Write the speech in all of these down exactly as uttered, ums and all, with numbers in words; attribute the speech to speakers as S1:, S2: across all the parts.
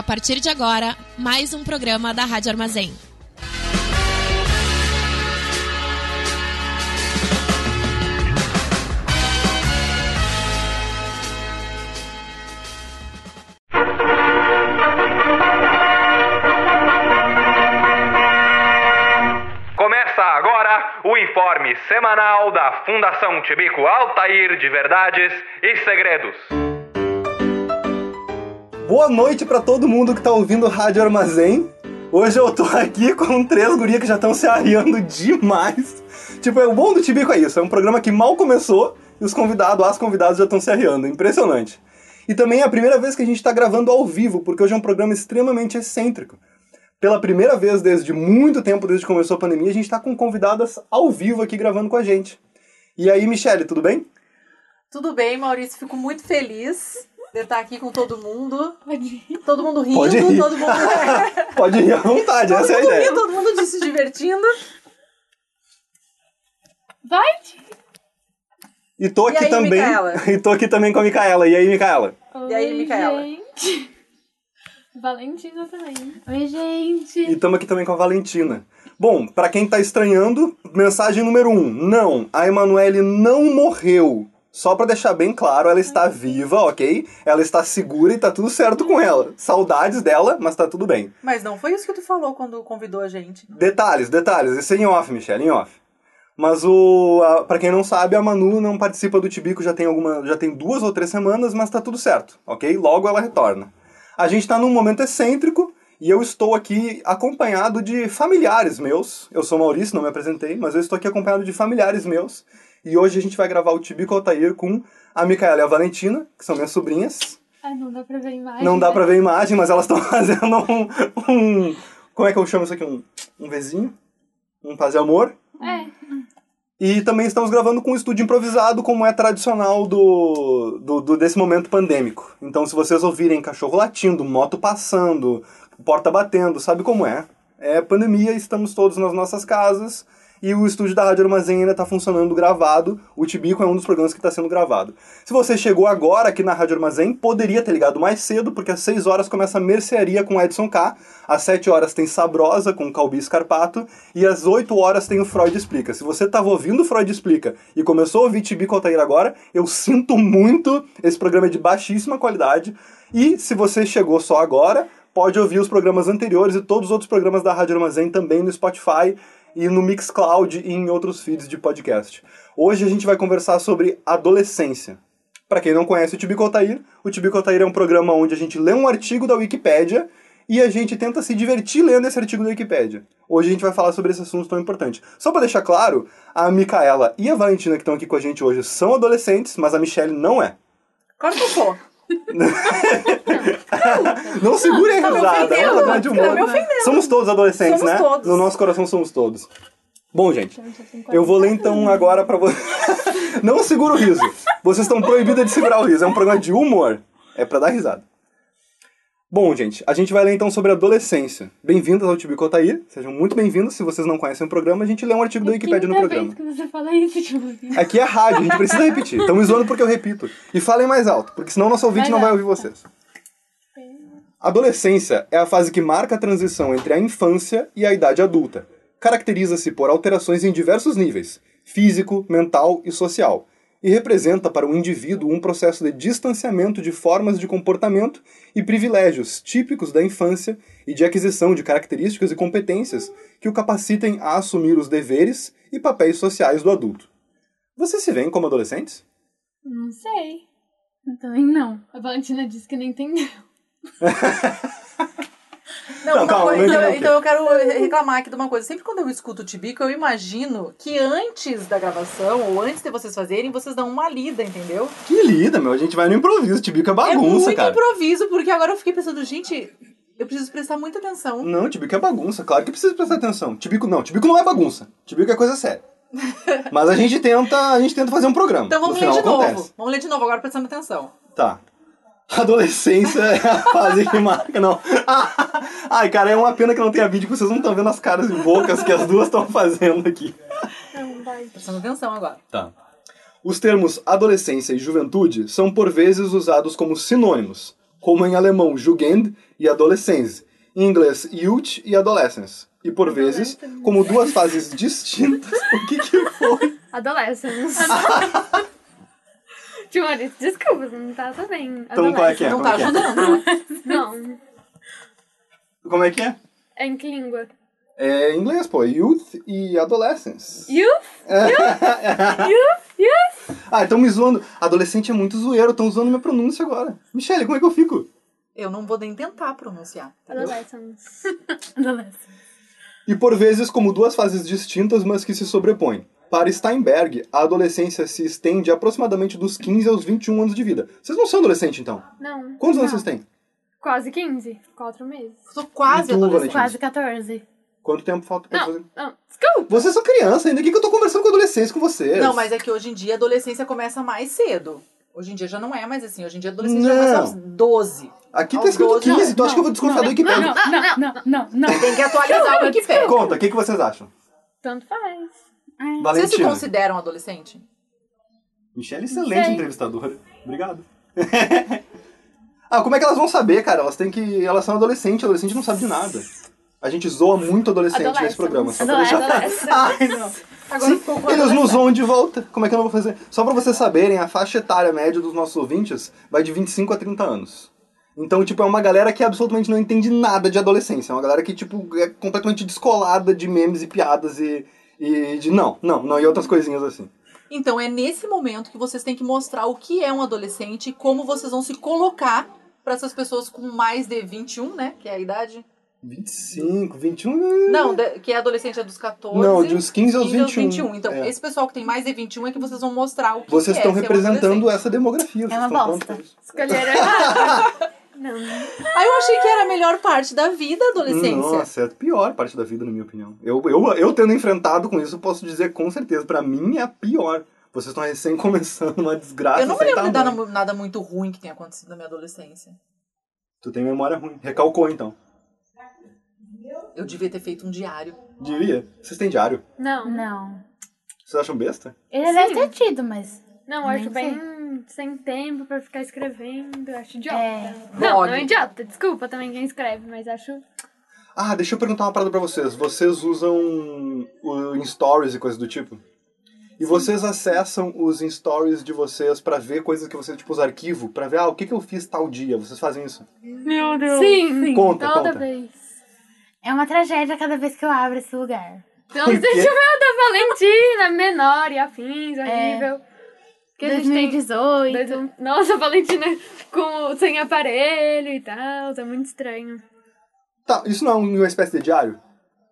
S1: partir de agora, mais um programa da Rádio Armazém.
S2: Começa agora o informe semanal da Fundação Tibico Altair de Verdades e Segredos.
S3: Boa noite pra todo mundo que tá ouvindo Rádio Armazém. Hoje eu tô aqui com três gurias que já estão se arriando demais. Tipo, o bom do Tibico é isso, é um programa que mal começou e os convidados, as convidadas já estão se arriando, impressionante. E também é a primeira vez que a gente tá gravando ao vivo, porque hoje é um programa extremamente excêntrico. Pela primeira vez desde muito tempo, desde que começou a pandemia, a gente tá com convidadas ao vivo aqui gravando com a gente. E aí, Michele, tudo bem?
S4: Tudo bem, Maurício, fico muito feliz de estar aqui com todo mundo.
S1: Pode ir.
S4: Todo mundo rindo,
S3: Pode rir.
S4: todo mundo...
S3: Pode ir à vontade,
S4: todo
S3: essa é a
S4: mundo
S3: ideia.
S4: rindo, todo mundo se divertindo.
S1: Vai!
S3: E tô
S4: E
S3: aqui
S4: aí,
S3: também.
S4: Micaela?
S3: E tô aqui também com a Micaela. E aí, Micaela?
S4: E aí, Micaela?
S5: Gente. Valentina também. Oi, gente.
S3: E estamos aqui também com a Valentina. Bom, pra quem tá estranhando, mensagem número um. Não, a Emanuele não morreu. Só pra deixar bem claro, ela está viva, ok? Ela está segura e tá tudo certo com ela. Saudades dela, mas tá tudo bem.
S4: Mas não foi isso que tu falou quando convidou a gente.
S3: Detalhes, detalhes. Isso é em off, Michelle, em off. Mas o, a, pra quem não sabe, a Manu não participa do Tibico já tem, alguma, já tem duas ou três semanas, mas tá tudo certo, ok? Logo ela retorna. A gente tá num momento excêntrico e eu estou aqui acompanhado de familiares meus. Eu sou Maurício, não me apresentei, mas eu estou aqui acompanhado de familiares meus. E hoje a gente vai gravar o Tibico Altair com a Micaela e a Valentina, que são minhas sobrinhas.
S5: Ah, não dá pra ver a imagem.
S3: Não dá
S5: né?
S3: pra ver a imagem, mas elas estão fazendo um, um... Como é que eu chamo isso aqui? Um, um vizinho? Um paz e amor?
S5: É.
S3: E também estamos gravando com um estúdio improvisado, como é tradicional do, do, do, desse momento pandêmico. Então, se vocês ouvirem cachorro latindo, moto passando, porta batendo, sabe como é? É pandemia, estamos todos nas nossas casas e o estúdio da Rádio Armazém ainda está funcionando gravado. O Tibico é um dos programas que está sendo gravado. Se você chegou agora aqui na Rádio Armazém, poderia ter ligado mais cedo, porque às seis horas começa a Mercearia com Edson K, às sete horas tem Sabrosa com Calbi Scarpato e às oito horas tem o Freud Explica. Se você estava ouvindo o Freud Explica e começou a ouvir Tibico Altair agora, eu sinto muito, esse programa é de baixíssima qualidade. E se você chegou só agora, pode ouvir os programas anteriores e todos os outros programas da Rádio Armazém também no Spotify e no Mixcloud e em outros feeds de podcast. Hoje a gente vai conversar sobre adolescência. Para quem não conhece o Tibico Altair, o Tibico Altair é um programa onde a gente lê um artigo da Wikipédia e a gente tenta se divertir lendo esse artigo da Wikipédia. Hoje a gente vai falar sobre esse assunto tão importante. Só para deixar claro, a Micaela e a Valentina que estão aqui com a gente hoje são adolescentes, mas a Michelle não é.
S4: Claro que eu sou.
S3: Não segure a
S4: Tá me
S3: risada, é um
S4: ofendendo,
S3: programa de humor.
S4: tá me ofendendo.
S3: Somos todos adolescentes,
S4: Somos
S3: né?
S4: todos.
S3: No nosso coração somos todos. Bom, gente, eu vou ler então agora pra vocês. Não segura o riso. Vocês estão proibidas de segurar o riso. É um programa de humor. É pra dar risada. Bom, gente, a gente vai ler então sobre adolescência. Bem-vindas ao Tibico Altair. Sejam muito bem-vindos. Se vocês não conhecem o programa, a gente lê um artigo da Wikipédia no programa.
S5: Vez que você fala isso, tipo...
S3: Aqui é rádio, a gente precisa repetir. Estão me zoando porque eu repito. E falem mais alto, porque senão nosso ouvinte não vai ouvir vocês. Adolescência é a fase que marca a transição entre a infância e a idade adulta. Caracteriza-se por alterações em diversos níveis, físico, mental e social, e representa para o indivíduo um processo de distanciamento de formas de comportamento e privilégios típicos da infância e de aquisição de características e competências que o capacitem a assumir os deveres e papéis sociais do adulto. Vocês se veem como adolescentes?
S5: Não sei. Também não. A Valentina disse que não entendeu.
S4: Não,
S3: Não,
S4: uma
S3: calma,
S4: coisa,
S3: não
S4: então,
S3: entendo o
S4: então eu quero reclamar aqui de uma coisa. Sempre quando eu escuto o Tibico, eu imagino que antes da gravação, ou antes de vocês fazerem, vocês dão uma lida, entendeu?
S3: Que lida, meu. A gente vai no improviso. Tibico é bagunça,
S4: é muito
S3: cara.
S4: improviso, porque agora eu fiquei pensando, gente, eu preciso prestar muita atenção.
S3: Não, Tibico é bagunça. Claro que precisa prestar atenção. Tibico não. Tibico não é bagunça. Tibico é coisa séria. Mas a gente tenta, a gente tenta fazer um programa.
S4: Então vamos
S3: no
S4: ler
S3: final
S4: de novo.
S3: acontece.
S4: Vamos ler de novo, agora prestando atenção.
S3: Tá. Adolescência é a fase que marca, não. Ai, cara, é uma pena que não tenha vídeo, que vocês não estão vendo as caras e bocas que as duas estão fazendo aqui.
S5: Não, vai.
S4: Prestando atenção agora.
S3: Tá. Os termos adolescência e juventude são por vezes usados como sinônimos, como em alemão Jugend e Adolescência, em inglês Youth e Adolescence. E por vezes, como duas fases distintas, o que que foi?
S5: Adolescence. Tio Maurício, desculpa, não tá bem.
S3: Então qual é que é?
S4: Não
S3: Como
S4: tá
S3: é que é?
S4: ajudando, né?
S5: Não.
S3: Como é que é?
S5: É em que língua?
S3: É em inglês, pô. Youth e Adolescence.
S5: Youth? Youth? Youth?
S3: Ah, estão me zoando. Adolescente é muito zoeiro, estão zoando minha pronúncia agora. Michele, como é que eu fico?
S4: Eu não vou nem tentar pronunciar. Entendeu?
S5: Adolescence.
S1: Adolescente.
S3: E por vezes como duas fases distintas, mas que se sobrepõem. Para Steinberg, a adolescência se estende aproximadamente dos quinze aos vinte e um anos de vida. Vocês não são adolescentes, então?
S5: Não.
S3: Quantos anos
S5: Não.
S3: vocês têm?
S5: Quase quinze. Quatro meses.
S4: Eu tô quase
S3: E tu,
S4: adolescente.
S3: Valentina?
S1: Quase catorze.
S3: Quanto tempo falta pra
S5: Não,
S3: fazer?
S5: não. Desculpa.
S3: Vocês são criança ainda. O que que eu tô conversando com adolescentes com vocês?
S4: Não, mas é que hoje em dia a adolescência começa mais cedo. Hoje em dia já não é mais assim. Hoje em dia a adolescência já
S3: Não.
S4: começa aos doze.
S3: Aqui tá
S4: aos
S3: escrito
S4: doze,
S3: quinze,
S4: não,
S3: tu acha que eu vou desconfiar da Wikipédia?
S1: Não, não, não, não, não.
S4: Tem que atualizar o Wikipedia.
S3: Conta, o que que vocês acham?
S5: Tanto faz.
S4: Vocês se
S3: Valentina.
S4: consideram adolescente?
S3: Michelle, excelente
S5: Sei.
S3: entrevistadora. Obrigado. Ah, como é que elas vão saber, cara? Elas têm que. Elas são adolescentes, adolescente não sabe de nada. A gente zoa muito adolescente nesse
S5: Adolescente.
S3: programa. Só pra
S1: Adolescente.
S3: deixar.
S5: Adolescente.
S3: Ai, não.
S4: Agora
S3: Sim,
S4: ficou com
S3: eles nos
S4: adolescente.
S3: zoam de volta. Como é que eu não vou fazer? Só pra vocês saberem, a faixa etária média dos nossos ouvintes vai de vinte e cinco a trinta anos. Então, tipo, é uma galera que absolutamente não entende nada de adolescência. É uma galera que, tipo, é completamente descolada de memes e piadas e, e de não, não, não, e outras coisinhas assim.
S4: Então é nesse momento que vocês têm que mostrar o que é um adolescente e como vocês vão se colocar pra essas pessoas com mais de vinte e um, né? Que é a idade.
S3: vinte e cinco, vinte e um...
S4: Não, de- que é adolescente é dos catorze.
S3: Não, dos quinze aos vinte e um.
S4: Então,
S3: É.
S4: esse pessoal que tem mais de vinte e um é que vocês vão mostrar o que
S3: Vocês
S4: que
S3: estão
S4: é ser um
S3: representando
S4: adolescente.
S3: essa demografia. vocês
S1: uma
S3: estão prontos
S1: bosta.
S3: pra isso.
S5: Escolheram errado. Não.
S4: Ah, eu achei que era a melhor parte da vida, a adolescência.
S3: Nossa, é a pior parte da vida, na minha opinião. Eu, eu, eu tendo enfrentado com isso, posso dizer com certeza, pra mim é a pior. Vocês estão recém começando uma desgraça
S4: Eu não me
S3: sem
S4: lembro de
S3: tamanho.
S4: nada, nada muito ruim que tenha acontecido na minha adolescência.
S3: Tu tem memória ruim. Recalcou, então.
S4: Eu devia ter feito um diário.
S3: Devia. Vocês têm diário?
S5: Não.
S1: Não.
S3: Vocês acham besta?
S1: Ele
S5: Sim.
S1: deve ter tido, mas...
S5: Não, eu
S1: Nem
S5: acho
S1: sei.
S5: bem sem tempo pra ficar escrevendo. Eu acho idiota.
S1: É.
S5: Não,
S4: Blog.
S5: não é idiota. Desculpa também quem escreve, mas acho...
S3: Ah, deixa eu perguntar uma parada pra vocês. Vocês usam o em stories e coisas do tipo? E vocês acessam os in stories de vocês pra ver coisas que vocês, tipo, os arquivos, pra ver, ah, o que que eu fiz tal dia? Vocês fazem isso?
S1: Meu Deus.
S5: Sim,
S3: Conta,
S5: toda
S3: conta.
S5: vez.
S1: É uma tragédia cada vez que eu abro esse lugar.
S5: Então,
S3: Por
S5: você
S3: quê?
S5: viu da Valentina, menor e afins, horrível. Que a gente
S1: dois mil e
S5: tem...
S1: dezoito.
S5: dois mil- Nossa, a Valentina com, sem aparelho e tal, é muito estranho.
S3: Tá, isso não é uma espécie de diário?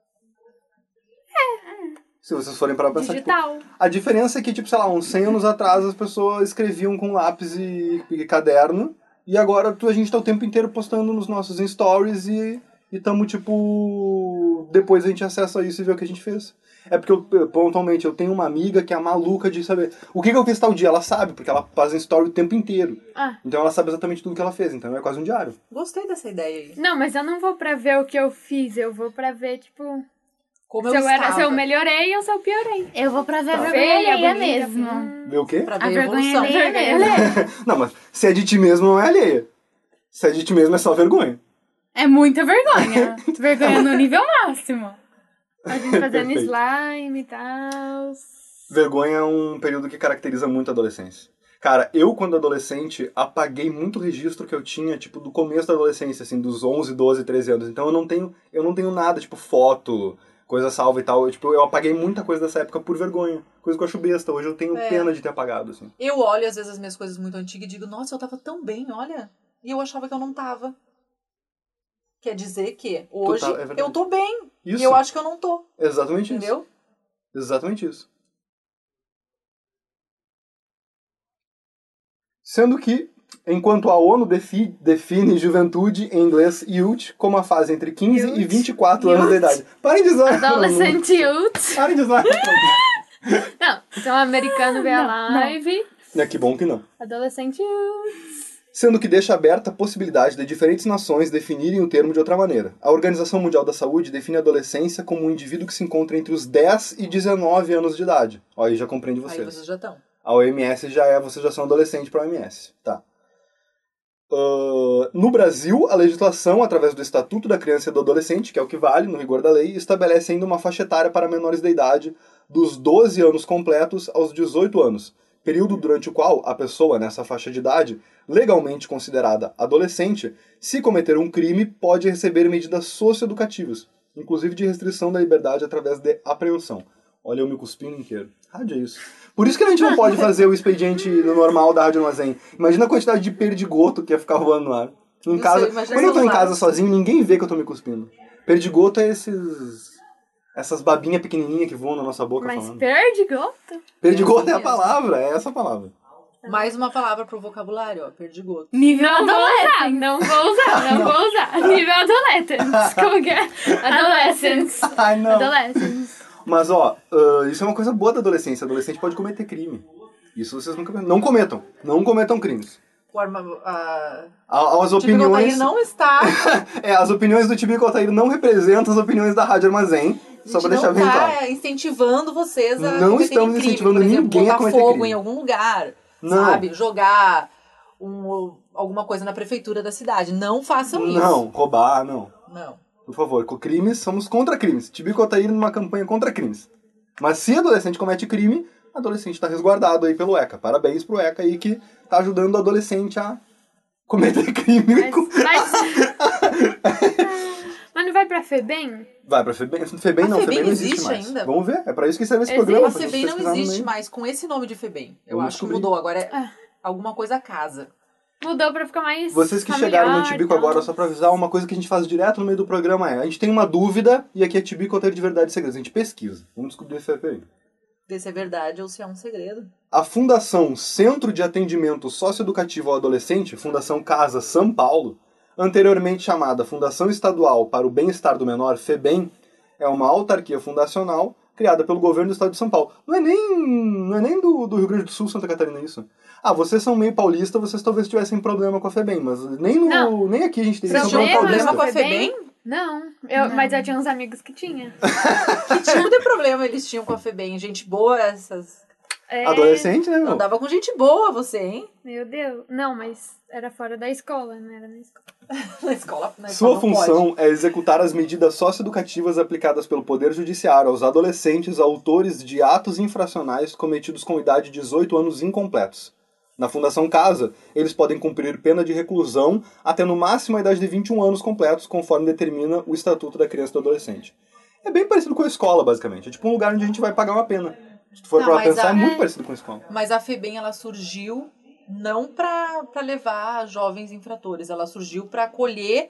S3: É. Se vocês forem para pensar, tipo,
S5: Digital.
S3: a diferença é que, tipo, sei lá, uns cem anos atrás as pessoas escreviam com lápis e, e caderno, e agora tu, a gente tá o tempo inteiro postando nos nossos stories e, e tamo, tipo, depois a gente acessa isso e vê o que a gente fez. É porque, eu, pontualmente, eu tenho uma amiga que é maluca de saber o que, que eu fiz tal dia. Ela sabe, porque ela faz em story o tempo inteiro.
S5: Ah.
S3: Então ela sabe exatamente tudo que ela fez, então é quase um diário.
S4: Gostei dessa ideia aí.
S5: Não, mas eu não vou pra ver o que eu fiz, eu vou pra ver, tipo,
S4: Como
S5: se
S4: eu,
S5: eu, era,
S4: estava.
S5: se eu melhorei ou se eu piorei.
S1: Eu vou pra ver a
S3: Tá.
S1: vergonha
S5: Feia,
S1: alheia
S5: bonita,
S1: mesmo.
S5: hum.
S3: Vê o quê?
S4: Pra
S1: A
S4: ver a
S1: vergonha
S4: evolução.
S1: alheia
S5: Vergonha
S1: mesmo.
S3: Não, mas se é de ti mesmo não é alheia. Se é de ti mesmo é só vergonha.
S1: É muita vergonha. Vergonha no nível máximo.
S5: A gente fazendo
S3: Perfeito.
S5: slime e tal.
S3: Vergonha é um período que caracteriza muito a adolescência. Cara, eu, quando adolescente, apaguei muito registro que eu tinha, tipo, do começo da adolescência, assim, dos onze, doze, treze anos. Então eu não tenho, eu não tenho nada, tipo, foto, coisa salva e tal. Eu, tipo, eu apaguei muita coisa dessa época por vergonha. Coisa que eu acho besta. Hoje eu tenho
S4: É.
S3: pena de ter apagado, assim.
S4: Eu olho, às vezes, as minhas coisas muito antigas e digo, nossa, eu tava tão bem, olha. E eu achava que eu não tava. Quer dizer que hoje
S3: tá- é verdade.
S4: eu tô bem.
S3: Isso.
S4: E eu acho que eu não tô.
S3: Exatamente
S4: Entendeu?
S3: isso. Exatamente isso. Sendo que, enquanto a ONU defi- define juventude, em inglês youth, como a fase entre quinze e
S5: Youth.
S3: vinte e quatro anos de
S5: Youth.
S3: idade. Parem de zoar.
S5: Adolescente youth.
S3: Parem de zoar.
S5: Não, então o americano vê a
S1: Não, não.
S5: live.
S3: É, que bom que não.
S5: Adolescente youth.
S3: Sendo que deixa aberta a possibilidade de diferentes nações definirem o termo de outra maneira. A Organização Mundial da Saúde define a adolescência como um indivíduo que se encontra entre os dez e dezenove anos de idade. Ó, aí já compreende
S4: Aí
S3: vocês.
S4: vocês já estão.
S3: A O M S já é, vocês já são adolescente para a O M S. Tá. Uh, no Brasil, a legislação, através do Estatuto da Criança e do Adolescente, que é o que vale no rigor da lei, estabelece ainda uma faixa etária para menores de idade dos doze anos completos aos dezoito anos, período durante o qual a pessoa nessa faixa de idade, legalmente considerada adolescente, se cometer um crime, pode receber medidas socioeducativas, inclusive de restrição da liberdade através de apreensão. Olha eu me cuspindo inteiro. Rádio é isso. Por isso que a gente não pode fazer o expediente normal da Rádio Armazém. Imagina a quantidade de perdigoto que ia ficar voando no ar. Em casa, quando eu tô em casa sozinho, ninguém vê que eu tô me cuspindo. Perdigoto é esses... essas babinhas pequenininhas que voam na nossa boca.
S5: Mas
S3: falando.
S5: perdigoto?
S3: Perdigoto é a palavra, é essa a palavra.
S4: Mais uma palavra pro vocabulário, ó. Perdigoto.
S5: Nível adolescente. Não vou usar, não vou usar. Nível adolescente. Como que é? Adolescents.
S3: Ai, não.
S5: Adolescents.
S3: Mas, ó, uh, isso é uma coisa boa da adolescência. O adolescente pode cometer crime. Isso vocês nunca... Não cometam. Não cometam crimes.
S4: O arma, a...
S3: A- As
S4: O Tibico Altair
S3: opiniões...
S4: não está...
S3: é, as opiniões do Tibico Altair não representam as opiniões da Rádio Armazém. Só pra deixar bem
S4: não
S3: claro.
S4: tá incentivando vocês a
S3: Não
S4: cometerem
S3: estamos
S4: crime,
S3: incentivando
S4: por exemplo,
S3: ninguém a
S4: botar
S3: cometer
S4: fogo
S3: crime.
S4: em algum lugar,
S3: Não.
S4: sabe? Jogar um, alguma coisa na prefeitura da cidade. Não façam isso.
S3: Não, roubar, não.
S4: Não.
S3: Por favor, com crimes, somos contra crimes. Tibico Altair numa campanha contra crimes. Mas se adolescente comete crime, adolescente está resguardado aí pelo ECA. Parabéns pro ECA aí que tá ajudando o adolescente a cometer crime.
S5: Mas, mas... mas não vai pra FEBEM?
S3: Vai pra FEBEM? FEBEM
S4: A
S3: não,
S4: FEBEM
S3: FEBEM não existe,
S4: existe
S3: mais.
S4: ainda?
S3: Vamos ver, é pra isso que serve esse
S5: Existe?
S3: programa.
S4: A
S3: pra gente
S4: FEBEM não
S3: pesquisar no
S4: existe
S3: meio.
S4: mais com esse nome de FEBEM. Eu
S3: Vamos
S4: acho que
S3: descobrir.
S4: mudou. Agora é
S5: Ah.
S4: alguma coisa casa.
S5: Mudou pra ficar mais
S3: Vocês que
S5: familiar,
S3: chegaram no Tibico
S5: então.
S3: agora, só pra avisar, uma coisa que a gente faz direto no meio do programa é, a gente tem uma dúvida, e aqui é Tibico Altair de Verdade e Segredos, a gente pesquisa. Vamos descobrir se é FEBEM.
S4: Ver se é verdade ou se é um segredo.
S3: A Fundação Centro de Atendimento Socioeducativo ao Adolescente, Fundação Casa São Paulo, anteriormente chamada Fundação Estadual para o Bem-Estar do Menor, FEBEM, é uma autarquia fundacional criada pelo governo do estado de São Paulo. Não é nem, não é nem do, do Rio Grande do Sul, Santa Catarina, isso. Ah, vocês são meio paulista, vocês talvez tivessem problema com a FEBEM, mas nem, no, nem aqui a gente tem
S4: Vocês
S3: isso.
S4: tinham
S3: São
S4: problema
S3: paulista.
S4: com a FEBEM?
S5: Não, eu, mas eu tinha uns amigos que tinha.
S4: Que tipo de problema eles tinham com a FEBEM? Gente boa, essas...
S5: É...
S3: Adolescente, né, meu?
S4: Andava com gente boa, você, hein?
S5: Meu Deus. Não, mas era fora da escola, não era na escola.
S4: Na escola, na
S3: Sua
S4: escola não
S3: função é executar as medidas socioeducativas aplicadas pelo Poder Judiciário aos adolescentes autores de atos infracionais cometidos com idade de dezoito anos incompletos. Na Fundação Casa, eles podem cumprir pena de reclusão até no máximo a idade de vinte e um anos completos, conforme determina o Estatuto da Criança e do Adolescente. É bem parecido com a escola, basicamente. É tipo um lugar onde a gente vai pagar uma pena. Se tu for
S4: Não,
S3: pra
S4: mas
S3: pensar,
S4: a-
S3: é muito parecido com a escola.
S4: Mas a FEBEM, ela surgiu não pra, pra levar jovens infratores. Ela surgiu pra acolher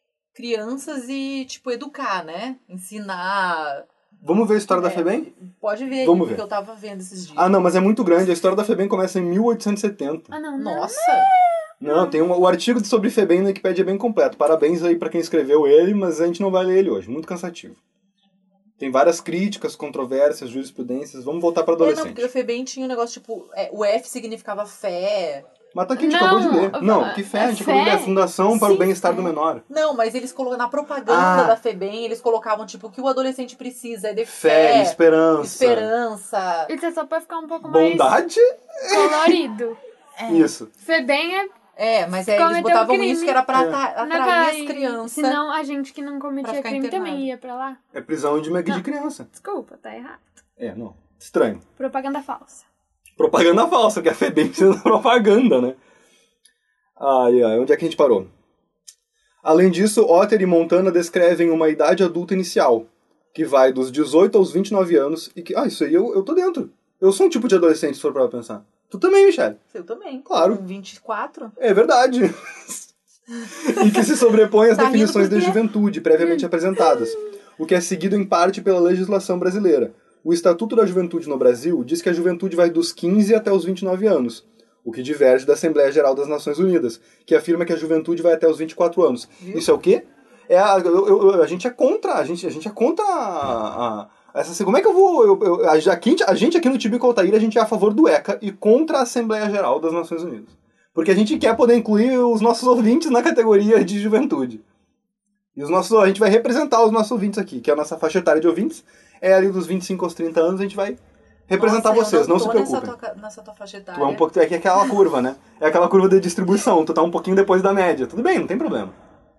S4: crianças e, tipo, educar, né? Ensinar...
S3: Vamos ver a história da
S4: É,
S3: FEBEM?
S4: Pode ver aí,
S3: Vamos
S4: porque
S3: ver.
S4: eu tava vendo esses dias.
S3: Ah, não, mas é muito grande. A história da FEBEM começa em mil oitocentos e setenta.
S5: Ah, não, não.
S4: Nossa!
S3: Não, tem um, o artigo sobre FEBEM na Wikipédia é bem completo. Parabéns aí pra quem escreveu ele, mas a gente não vai ler ele hoje. Muito cansativo. Tem várias críticas, controvérsias, jurisprudências. Vamos voltar pra
S4: É, não,
S3: adolescente.
S4: porque o FEBEM tinha um negócio, tipo, é, o F significava fé.
S3: Mas tá aqui, a gente
S5: Não,
S3: acabou de ler. Não, que fé? A gente
S5: fé?
S3: acabou de ler. Fundação para o
S4: Sim,
S3: Bem-Estar
S5: fé.
S3: do Menor.
S4: Não, mas eles colocaram na propaganda
S3: Ah.
S4: da FEBEM, eles colocavam, tipo, o que o adolescente precisa é de
S3: Fé,
S4: fé,
S3: esperança.
S4: esperança.
S5: Isso é só pra ficar um pouco mais
S3: Bondade?
S5: colorido.
S3: Isso.
S5: FEBEM é...
S4: É, mas aí eles
S5: Cometeu
S4: botavam
S5: crime.
S4: isso que era pra
S3: É.
S4: ata-
S5: não
S4: atrair
S5: vai-
S4: as crianças.
S5: Senão a gente que não
S4: pra
S5: cometia
S4: ficar
S5: crime
S4: internado.
S5: também ia pra lá.
S3: É prisão de, de criança.
S5: Desculpa, tá errado.
S3: É, não. Estranho.
S5: Propaganda falsa.
S3: Propaganda falsa, que a FEBEM precisa da propaganda, né? Ai, ai, onde é que a gente parou? Além disso, Otter e Montana descrevem uma idade adulta inicial, que vai dos dezoito aos vinte e nove anos, e que... Ah, isso aí eu, eu tô dentro. Eu sou um tipo de adolescente, se for pra pensar. Tu também, Michelle.
S4: Eu também.
S3: Claro.
S4: Com vinte e quatro.
S3: É verdade. E que se sobrepõe às
S4: Tá rindo
S3: definições
S4: por
S3: de
S4: quê?
S3: juventude previamente apresentadas, o que é seguido em parte pela legislação brasileira. O Estatuto da Juventude no Brasil diz que a juventude vai dos quinze até os vinte e nove anos, o que diverge da Assembleia Geral das Nações Unidas, que afirma que a juventude vai até os vinte e quatro anos.
S4: Viu?
S3: Isso é o quê? É a, eu- eu- a gente é contra, a gente, a gente é contra a, a- essa, como é que eu vou... Eu, eu, a, gente, a gente aqui no Tibico Altair, a gente é a favor do ECA e contra a Assembleia Geral das Nações Unidas. Porque a gente quer poder incluir os nossos ouvintes na categoria de juventude. E os nossos, a gente vai representar os nossos ouvintes aqui, que é a nossa faixa etária de ouvintes. É ali dos vinte e cinco aos trinta anos, a gente vai representar
S4: Nossa, eu
S3: vocês, não,
S4: tô
S3: se
S4: nessa
S3: preocupem.
S4: tua, nessa tua faixa etária.
S3: Tu é um pouco, é que é aquela curva, né? É aquela curva de distribuição, tu tá um pouquinho depois da média. Tudo bem, não tem problema.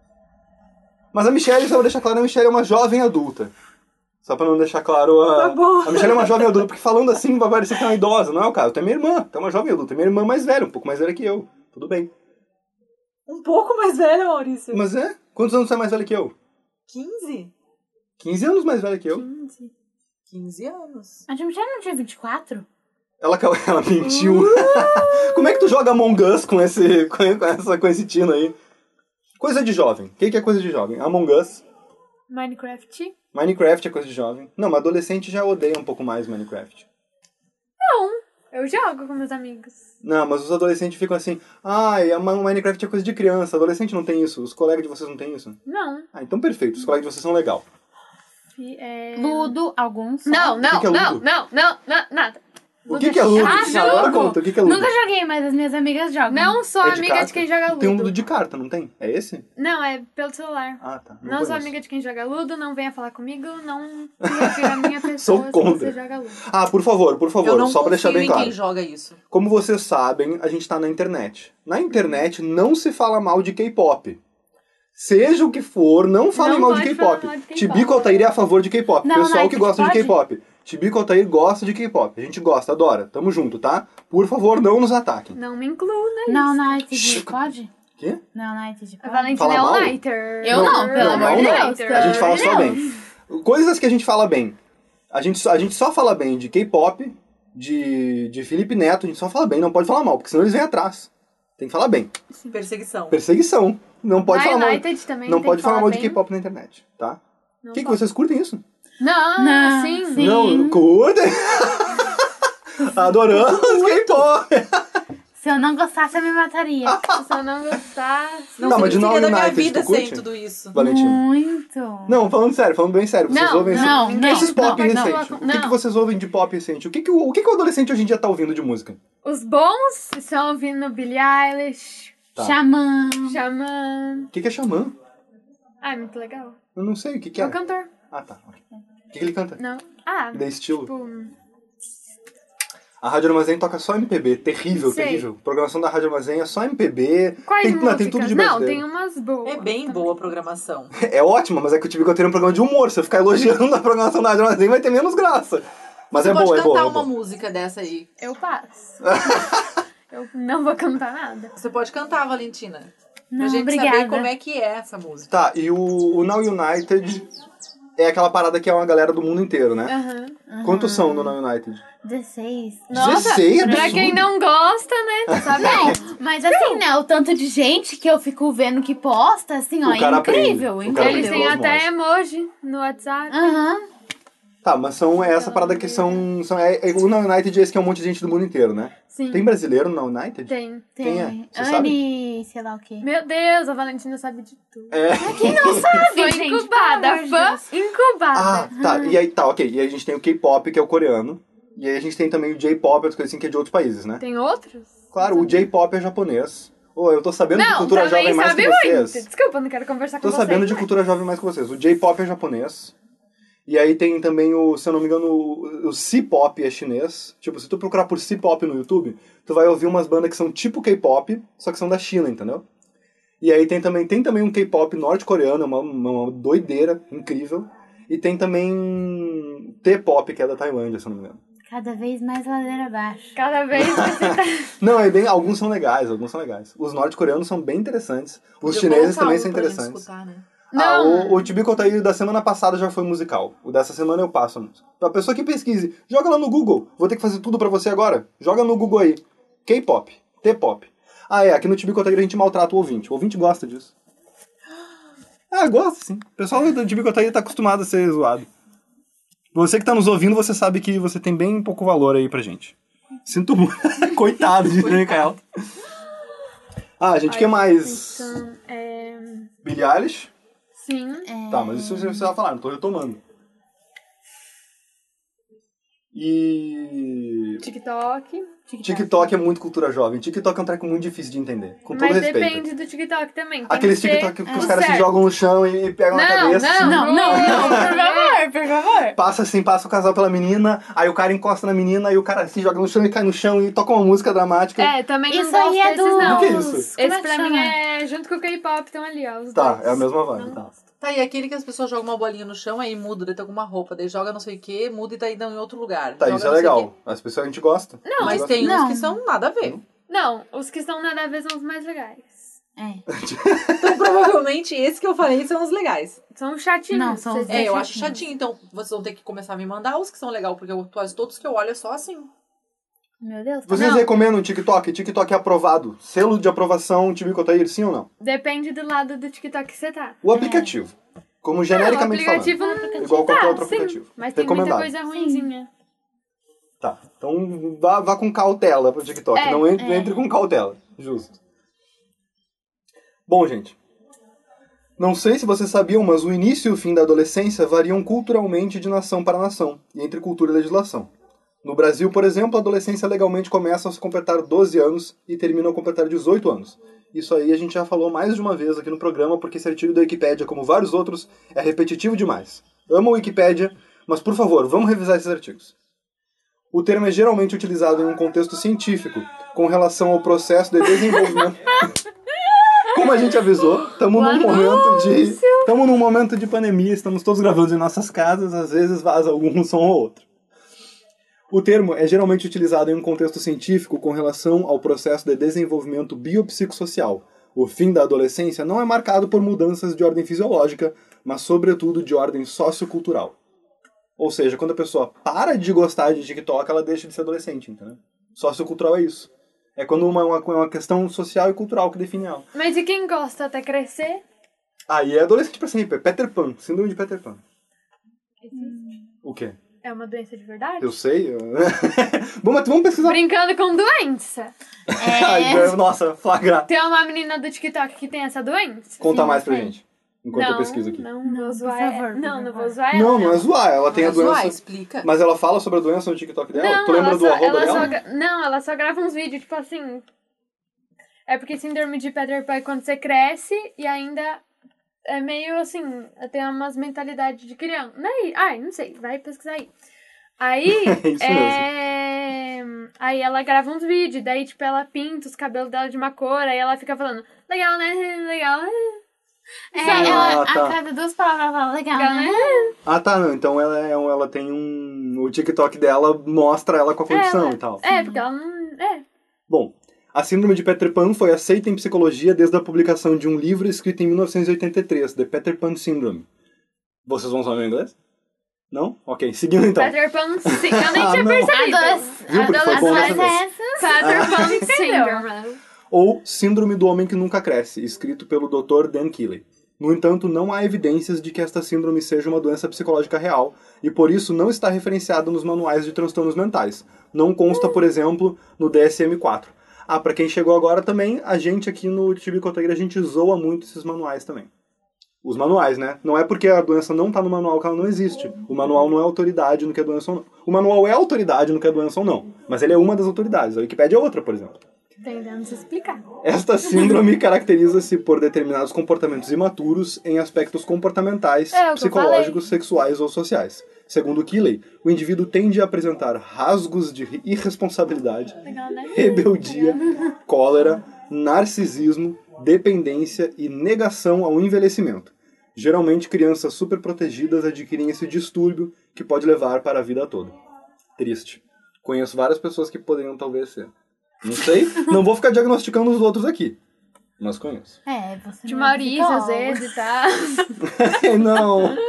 S3: Mas a Michelle, só pra deixar claro, a Michelle é uma jovem adulta. Só pra não deixar claro, a,
S4: Tá bom.
S3: a Michelle é uma jovem adulta, porque falando assim vai parecer que é uma idosa, não é o caso. Tu é minha irmã, tu é uma jovem adulta, é minha irmã mais velha, um pouco mais velha que eu. Tudo bem.
S4: Um pouco mais velha, Maurício.
S3: Mas é? Quantos anos você é mais velha que eu?
S4: quinze?
S3: quinze anos mais velha que eu.
S5: quinze.
S4: quinze anos.
S5: A gente já não tinha vinte e quatro?
S3: Ela, ela mentiu. Como é que tu joga Among Us com esse, com essa, com esse tino aí? Coisa de jovem. O que que é coisa de jovem? Among Us.
S5: Minecraft?
S3: Minecraft é coisa de jovem. Não, mas adolescente já odeia um pouco mais Minecraft.
S5: Não, eu jogo com meus amigos.
S3: Não, mas os adolescentes ficam assim, ai, a Minecraft é coisa de criança, adolescente não tem isso, os colegas de vocês não tem isso.
S5: Não.
S3: Ah, então perfeito, os colegas de vocês são legal.
S5: É...
S1: Ludo, alguns. só.
S5: Não, não,
S3: que é
S5: não,
S3: Ludo?
S5: não, não, não, nada.
S3: O que que é Ludo?
S5: Ah,
S3: Agora
S5: jogo!
S3: conta, o que que é Ludo?
S1: Nunca joguei, mas as minhas amigas jogam.
S5: Não sou
S3: É de
S5: amiga
S3: carta?
S5: de quem joga Ludo.
S3: Tem um Ludo de carta, não tem? É esse?
S5: Não, é pelo celular.
S3: Ah, tá.
S5: Não, sou
S3: conheço.
S5: amiga de quem joga Ludo, não venha falar comigo, não se refira a minha pessoa
S3: Sou
S5: se
S3: contra.
S5: você joga Ludo.
S3: Ah, por favor, por favor,
S4: Eu não
S3: só pra deixar
S4: confio
S3: bem
S4: em
S3: claro.
S4: quem joga isso.
S3: Como vocês sabem, a gente tá na internet. Na internet não se fala mal de K-pop. Seja o que for, não falem
S5: Não
S3: mal de
S5: pode falar
S3: K-pop.
S5: mal de K-pop.
S3: Tibico Altair é a favor de K-pop.
S1: Não,
S3: Pessoal
S1: Night,
S3: que gosta de
S1: pode?
S3: K-pop. Tibico Altair gosta de K-pop. A gente gosta, adora. Tamo junto, tá? Por favor, não nos ataquem.
S5: Não me incluo, né?
S1: Não, Night, pode?
S3: Quê?
S1: Não, Night,
S5: A
S1: pode.
S5: Valentina
S3: Fala
S5: é
S3: mal?
S5: um lighter.
S1: Eu não, pelo amor de
S3: não.
S1: Deus.
S3: A gente fala só
S5: Não.
S3: bem. Coisas que a gente fala bem. A gente, só- a gente só fala bem de K-pop, de, de Felipe Neto, a gente só fala bem, não pode falar mal, porque senão eles vêm atrás. Tem que falar bem.
S4: Perseguição.
S3: Perseguição. Não pode
S5: My
S3: falar mal.
S5: United também
S3: Não
S5: tem
S3: pode
S5: que
S3: falar mal de
S5: bem.
S3: K-pop na internet, tá?
S5: Não
S3: O que, que
S5: pode.
S3: vocês curtem isso?
S5: Não,
S1: Não,
S5: sim.
S1: sim.
S3: Não, curtem? Adoramos K-pop.
S1: Se eu não gostasse, eu me mataria.
S5: Se eu não gostasse...
S4: Não,
S3: Não,
S4: sei
S3: mas de
S4: o que
S3: Now
S4: seria da minha
S3: United,
S4: vida
S3: tu curte?
S4: sem tudo isso.
S3: Valentina.
S1: Muito.
S3: Não, falando sério, falando bem sério. Vocês
S5: Não,
S3: ouvem
S1: não,
S3: esses,
S1: não,
S3: esses pop
S1: não, não,
S3: recente.
S5: não.
S3: O que, que vocês ouvem de pop recente? O que, que, o, o que, que o adolescente hoje em dia tá ouvindo de música?
S5: Os bons estão ouvindo Billie Eilish,
S3: Tá.
S1: Xamã.
S5: Xamã...
S3: O que, que é xamã?
S5: Ah, é muito legal.
S3: Eu não sei o que, que
S5: É
S3: é.
S5: um cantor.
S3: Ah, tá. ok. O que, que ele canta?
S5: Não. Ah,
S3: De estilo.
S5: tipo...
S3: A Rádio Armazém toca só M P B. Terrível,
S5: Sei.
S3: terrível. A programação da Rádio Armazém é só M P B.
S5: Quais
S3: tem,
S5: músicas?
S3: não, tem tudo de
S5: Não,
S3: brasileiro.
S5: tem umas boas.
S4: É bem
S5: também.
S4: boa a programação.
S3: É ótimo, mas é que eu tive que eu tenho um programa de humor. Se eu ficar elogiando a programação da Rádio Armazém, vai ter menos graça. Mas
S4: Você
S3: é
S4: pode
S3: boa, é
S4: cantar
S3: boa. é
S4: uma
S3: boa.
S4: música dessa aí.
S5: Eu passo. Eu não vou cantar nada.
S4: Você pode cantar, Valentina. Pra
S1: Não,
S4: gente
S1: obrigada.
S4: saber como é que é essa música.
S3: Tá, e o, o Now United é aquela parada que é uma galera do mundo inteiro, né?
S5: Aham.
S3: Quantos são no Now United?
S1: dezesseis.
S5: Nossa,
S3: dezesseis,
S5: pra
S3: absurdo.
S5: quem não gosta, né? Tu sabe?
S1: Mas assim, né, o tanto de gente que eu fico vendo que posta, assim, ó,
S3: O
S1: é
S3: cara
S1: incrível.
S3: aprende. O cara
S1: incrível.
S5: Eles têm
S3: aprende.
S5: até emoji no WhatsApp.
S1: Aham.
S3: Tá, mas são é essa parada que são... são é, é, o Now United é esse que é um monte de gente do mundo inteiro, né?
S5: Sim.
S3: Tem brasileiro no Now United?
S5: Tem.
S3: Quem é?
S1: Tem.
S3: Você sabe?
S1: Anne, sei lá o quê.
S5: Meu Deus, a Valentina sabe de tudo.
S3: É.
S1: Quem não sabe,
S5: Foi
S1: gente?
S5: incubada,
S1: pelo amor de
S5: fã
S1: Deus.
S5: incubada.
S3: Ah, tá. E aí, tá, ok. E aí a gente tem o K-pop, que é o coreano. E aí a gente tem também o J-pop, outras coisas assim, que é de outros países, né?
S5: Tem outros?
S3: Claro, o J-pop é japonês. Ô, eu tô sabendo de
S5: Não,
S3: cultura
S5: também
S3: jovem mais
S5: sabe
S3: que vocês.
S5: muito. Desculpa, não quero conversar
S3: Tô
S5: com
S3: sabendo
S5: vocês.
S3: de cultura jovem mais que vocês. O J-pop é japonês. E aí tem também o, se eu não me engano, o, o C-pop é chinês. Tipo, se tu procurar por C-pop no YouTube, tu vai ouvir umas bandas que são tipo K-pop, só que são da China, entendeu? E aí tem também, tem também um K-pop norte-coreano, uma, uma doideira incrível. E tem também T-pop, que é da Tailândia, se eu não me engano.
S1: Cada vez mais ladeira abaixo.
S5: Cada vez que você tá...
S3: Não, é bem, alguns são legais, alguns são legais. Os norte-coreanos são bem interessantes. Os
S4: Podia
S3: chineses
S4: colocar
S3: também
S4: um
S3: são
S4: pra gente
S3: interessantes.
S4: escutar, né?
S3: Ah,
S5: Não.
S3: o, o Tibico Altair da semana passada já foi musical. O dessa semana eu passo a música. A pessoa que pesquise, joga lá no Google. Vou ter que fazer tudo pra você agora. Joga no Google aí. K-pop, T-pop. Ah, é, aqui no Tibico Altair a gente maltrata o ouvinte. O ouvinte gosta disso. Ah, gosta sim. O pessoal do Tibico Altair tá acostumado a ser zoado. Você que tá nos ouvindo, você sabe que você tem bem pouco valor aí pra gente. Sinto muito. Coitado de Micael. Ah, gente, o que mais?
S5: Então, é...
S3: Billie Eilish?
S5: Sim.
S1: É...
S3: Tá, mas isso você vai falar, não tô retomando. E...
S5: TikTok.
S3: TikTok é muito cultura jovem. TikTok é um treco muito difícil de entender. Com todo
S5: Mas
S3: respeito.
S5: depende do TikTok também. Tem
S3: Aqueles
S5: que ser
S3: TikTok que
S5: o
S3: os caras se
S5: certo.
S3: jogam no chão e pegam na
S5: Não,
S3: cabeça. assim.
S5: não,
S1: Não, não, não, por favor, por favor.
S3: Passa assim, passa o casal pela menina, aí o cara encosta na menina, aí o cara se joga no chão e cai no chão e toca uma música dramática.
S5: É, também
S1: Isso
S5: não gosto
S1: aí é
S5: desses,
S1: do...
S5: não.
S3: Do que é isso?
S1: Como
S5: Esse
S1: é que
S5: pra
S1: chama?
S5: mim é junto com o K-pop, estão ali, ó, os
S3: Tá,
S5: dois.
S3: é a mesma vibe.
S5: Não
S3: Tá.
S5: gosto.
S4: Tá, e aquele que as pessoas jogam uma bolinha no chão, aí muda, daí tem alguma roupa, daí joga não sei o que, muda e daí dão em outro lugar.
S3: Tá,
S4: Joga
S3: isso é
S4: não sei o
S3: legal.
S4: quê.
S3: As pessoas a gente gosta.
S5: Não,
S4: Mas tem
S1: Não.
S4: uns que são nada a ver.
S5: Não, os que estão nada a ver são os mais legais.
S1: É.
S4: Então, provavelmente, esses que eu falei são os legais.
S5: São chatinhos.
S1: Não, são os
S5: vocês
S4: É, eu
S1: chatinhos.
S4: acho chatinho, então vocês vão ter que começar a me mandar os que são legais, porque eu, quase todos que eu olho é só assim.
S1: Meu Deus.
S3: Vocês
S5: Não.
S3: recomendam o TikTok? TikTok é aprovado. Selo de aprovação, Tibico Otair, sim ou não?
S5: Depende do lado do TikTok que você tá.
S3: O aplicativo. Como genericamente
S5: Não, o aplicativo
S3: falando.
S5: não
S3: Igual qualquer
S5: tá,
S3: outro
S5: sim,
S3: aplicativo.
S5: Mas tem muita
S3: Recomendado.
S5: coisa ruinzinha.
S3: Tá, então vá, vá com cautela pro TikTok.
S5: É,
S3: não entre,
S1: é.
S3: entre com cautela. Justo. Bom, gente. Não sei se vocês sabiam, mas o início e o fim da adolescência variam culturalmente de nação para nação, e entre cultura e legislação. No Brasil, por exemplo, a adolescência legalmente começa ao se completar doze anos e termina ao completar dezoito anos. Isso aí a gente já falou mais de uma vez aqui no programa, porque esse artigo da Wikipédia, como vários outros, é repetitivo demais. Amo a Wikipédia, mas por favor, vamos revisar esses artigos. O termo é geralmente utilizado em um contexto científico, com relação ao processo de desenvolvimento... Como a gente avisou, estamos num momento de... Estamos num momento de pandemia, estamos todos gravando em nossas casas, às vezes vaza algum som ou outro. O termo é geralmente utilizado em um contexto científico com relação ao processo de desenvolvimento biopsicossocial. O fim da adolescência não é marcado por mudanças de ordem fisiológica, mas sobretudo de ordem sociocultural. Ou seja, quando a pessoa para de gostar de TikTok, ela deixa de ser adolescente, entendeu? Sociocultural é isso. É quando uma, uma, uma questão social e cultural que define ela.
S5: Mas e quem gosta até crescer?
S3: Aí é adolescente pra sempre. É Peter Pan. Síndrome de Peter Pan. O quê?
S5: É uma doença de verdade?
S3: Eu sei. Eu... Bom, mas vamos pesquisar.
S5: Brincando com doença.
S3: Ai, nossa, flagrar.
S5: Tem uma menina do TikTok que tem essa doença?
S3: Conta
S1: Sim,
S3: mais
S1: eu
S3: pra
S1: sei.
S3: gente. Enquanto
S5: não,
S3: eu pesquiso aqui.
S5: Não, não vou
S1: Não,
S5: zoar
S1: por
S5: ela.
S1: favor, por
S5: Não, não
S1: favor.
S5: vou zoar ela.
S3: Não, não é zoar. Ela tem a
S4: Mas, uai,
S3: doença.
S4: explica.
S3: Mas ela fala sobre a doença no TikTok dela?
S5: Não,
S3: tu lembra
S5: ela
S3: do
S5: só,
S3: arroba
S5: ela
S3: dela?
S5: só gra- Não, ela só grava uns vídeos, tipo assim... É porque síndrome de Peter Pan é quando você cresce e ainda é meio assim, tem umas mentalidades de criança. Não é, ai, não sei, vai pesquisar aí. Aí,
S3: É isso
S5: é... aí ela grava uns vídeos, daí tipo ela pinta os cabelos dela de uma cor, aí ela fica falando, legal, né, legal, né?
S1: É,
S3: Ah,
S1: ela,
S3: tá.
S1: a cada duas palavras ela fala, legal,
S5: Legal,
S1: né?
S5: né?
S3: Ah, tá, não. Então ela, é, ela tem um... O TikTok dela mostra ela com a condição
S5: Ela-
S3: e tal.
S5: É, porque ela não... É.
S3: Bom, a síndrome de Peter Pan foi aceita em psicologia desde a publicação de um livro escrito em mil novecentos e oitenta e três, The Peter Pan Syndrome. Vocês vão saber o inglês? Não? Ok, seguindo então.
S5: Peter Pan, sim, eu nem
S3: Ah,
S5: tinha
S3: não.
S5: percebido.
S1: Adolesc-
S3: Viu, porque foi bom dessa
S1: Adolescência
S3: vez.
S1: é essa.
S5: Peter Pan Syndrome.
S3: Ou Síndrome do Homem que Nunca Cresce, escrito pelo doutor Dan Keeley. No entanto, não há evidências de que esta síndrome seja uma doença psicológica real, e por isso não está referenciada nos manuais de transtornos mentais. Não consta, por exemplo, no D S M quatro. Ah, pra quem chegou agora também, a gente aqui no Tibicoteira, a gente zoa muito esses manuais também. Os manuais, né? Não é porque a doença não tá no manual que ela não existe. O manual não é autoridade no que é doença ou não. O manual é autoridade no que é doença ou não, mas ele é uma das autoridades. A Wikipédia é outra, por exemplo.
S5: Tentando se explicar.
S3: Esta síndrome caracteriza-se por determinados comportamentos imaturos em aspectos comportamentais,
S5: É, o que eu
S3: psicológicos, sexuais ou sociais. Segundo Keeley, o indivíduo tende a apresentar rasgos de irresponsabilidade,
S5: Legal, né?
S3: rebeldia, cólera, narcisismo, dependência e negação ao envelhecimento. Geralmente, crianças superprotegidas adquirem esse distúrbio que pode levar para a vida toda. Triste. Conheço várias pessoas que poderiam talvez ser. Não sei, não vou ficar diagnosticando os outros aqui, mas conheço.
S1: É, você
S5: De
S1: não é
S5: Maurício, às
S1: psicóloga.
S5: vezes, tá?
S3: Não.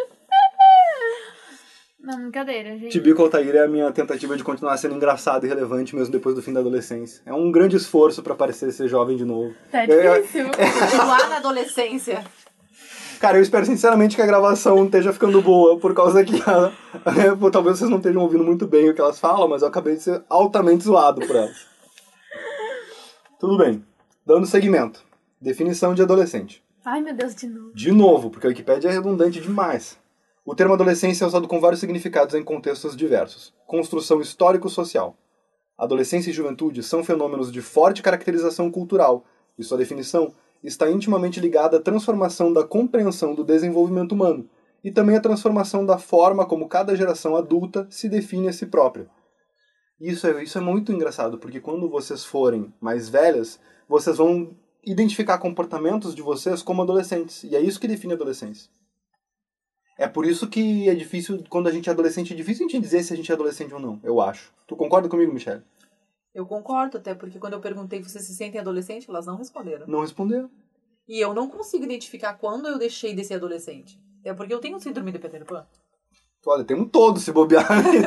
S5: Não, brincadeira, gente.
S3: Tibico Altair é a minha tentativa de continuar sendo engraçado e relevante mesmo depois do fim da adolescência. É um grande esforço pra parecer ser jovem de novo.
S5: Tá
S3: É,
S5: difícil.
S4: Continuar na adolescência.
S3: Cara, eu espero sinceramente que a gravação esteja ficando boa, por causa que a, é, talvez vocês não estejam ouvindo muito bem o que elas falam, mas eu acabei de ser altamente zoado por elas. Tudo bem. Dando seguimento. Definição de adolescente.
S5: Ai, meu Deus, de novo.
S3: De novo, porque a Wikipédia é redundante demais. O termo adolescência é usado com vários significados em contextos diversos. Construção histórico-social. Adolescência e juventude são fenômenos de forte caracterização cultural, e sua definição está intimamente ligada à transformação da compreensão do desenvolvimento humano, e também à transformação da forma como cada geração adulta se define a si própria. Isso é, isso é muito engraçado, porque quando vocês forem mais velhas, vocês vão identificar comportamentos de vocês como adolescentes, e é isso que define a adolescência. É por isso que é difícil, quando a gente é adolescente, é difícil a gente dizer se a gente é adolescente ou não, eu acho. Tu concorda comigo, Michelle?
S4: Eu concordo, até porque quando eu perguntei se vocês se sentem adolescente, elas não responderam.
S3: Não responderam.
S4: E eu não consigo identificar quando eu deixei de ser adolescente. É porque eu tenho síndrome de Peter Pan.
S3: Olha, tem um todo se bobear.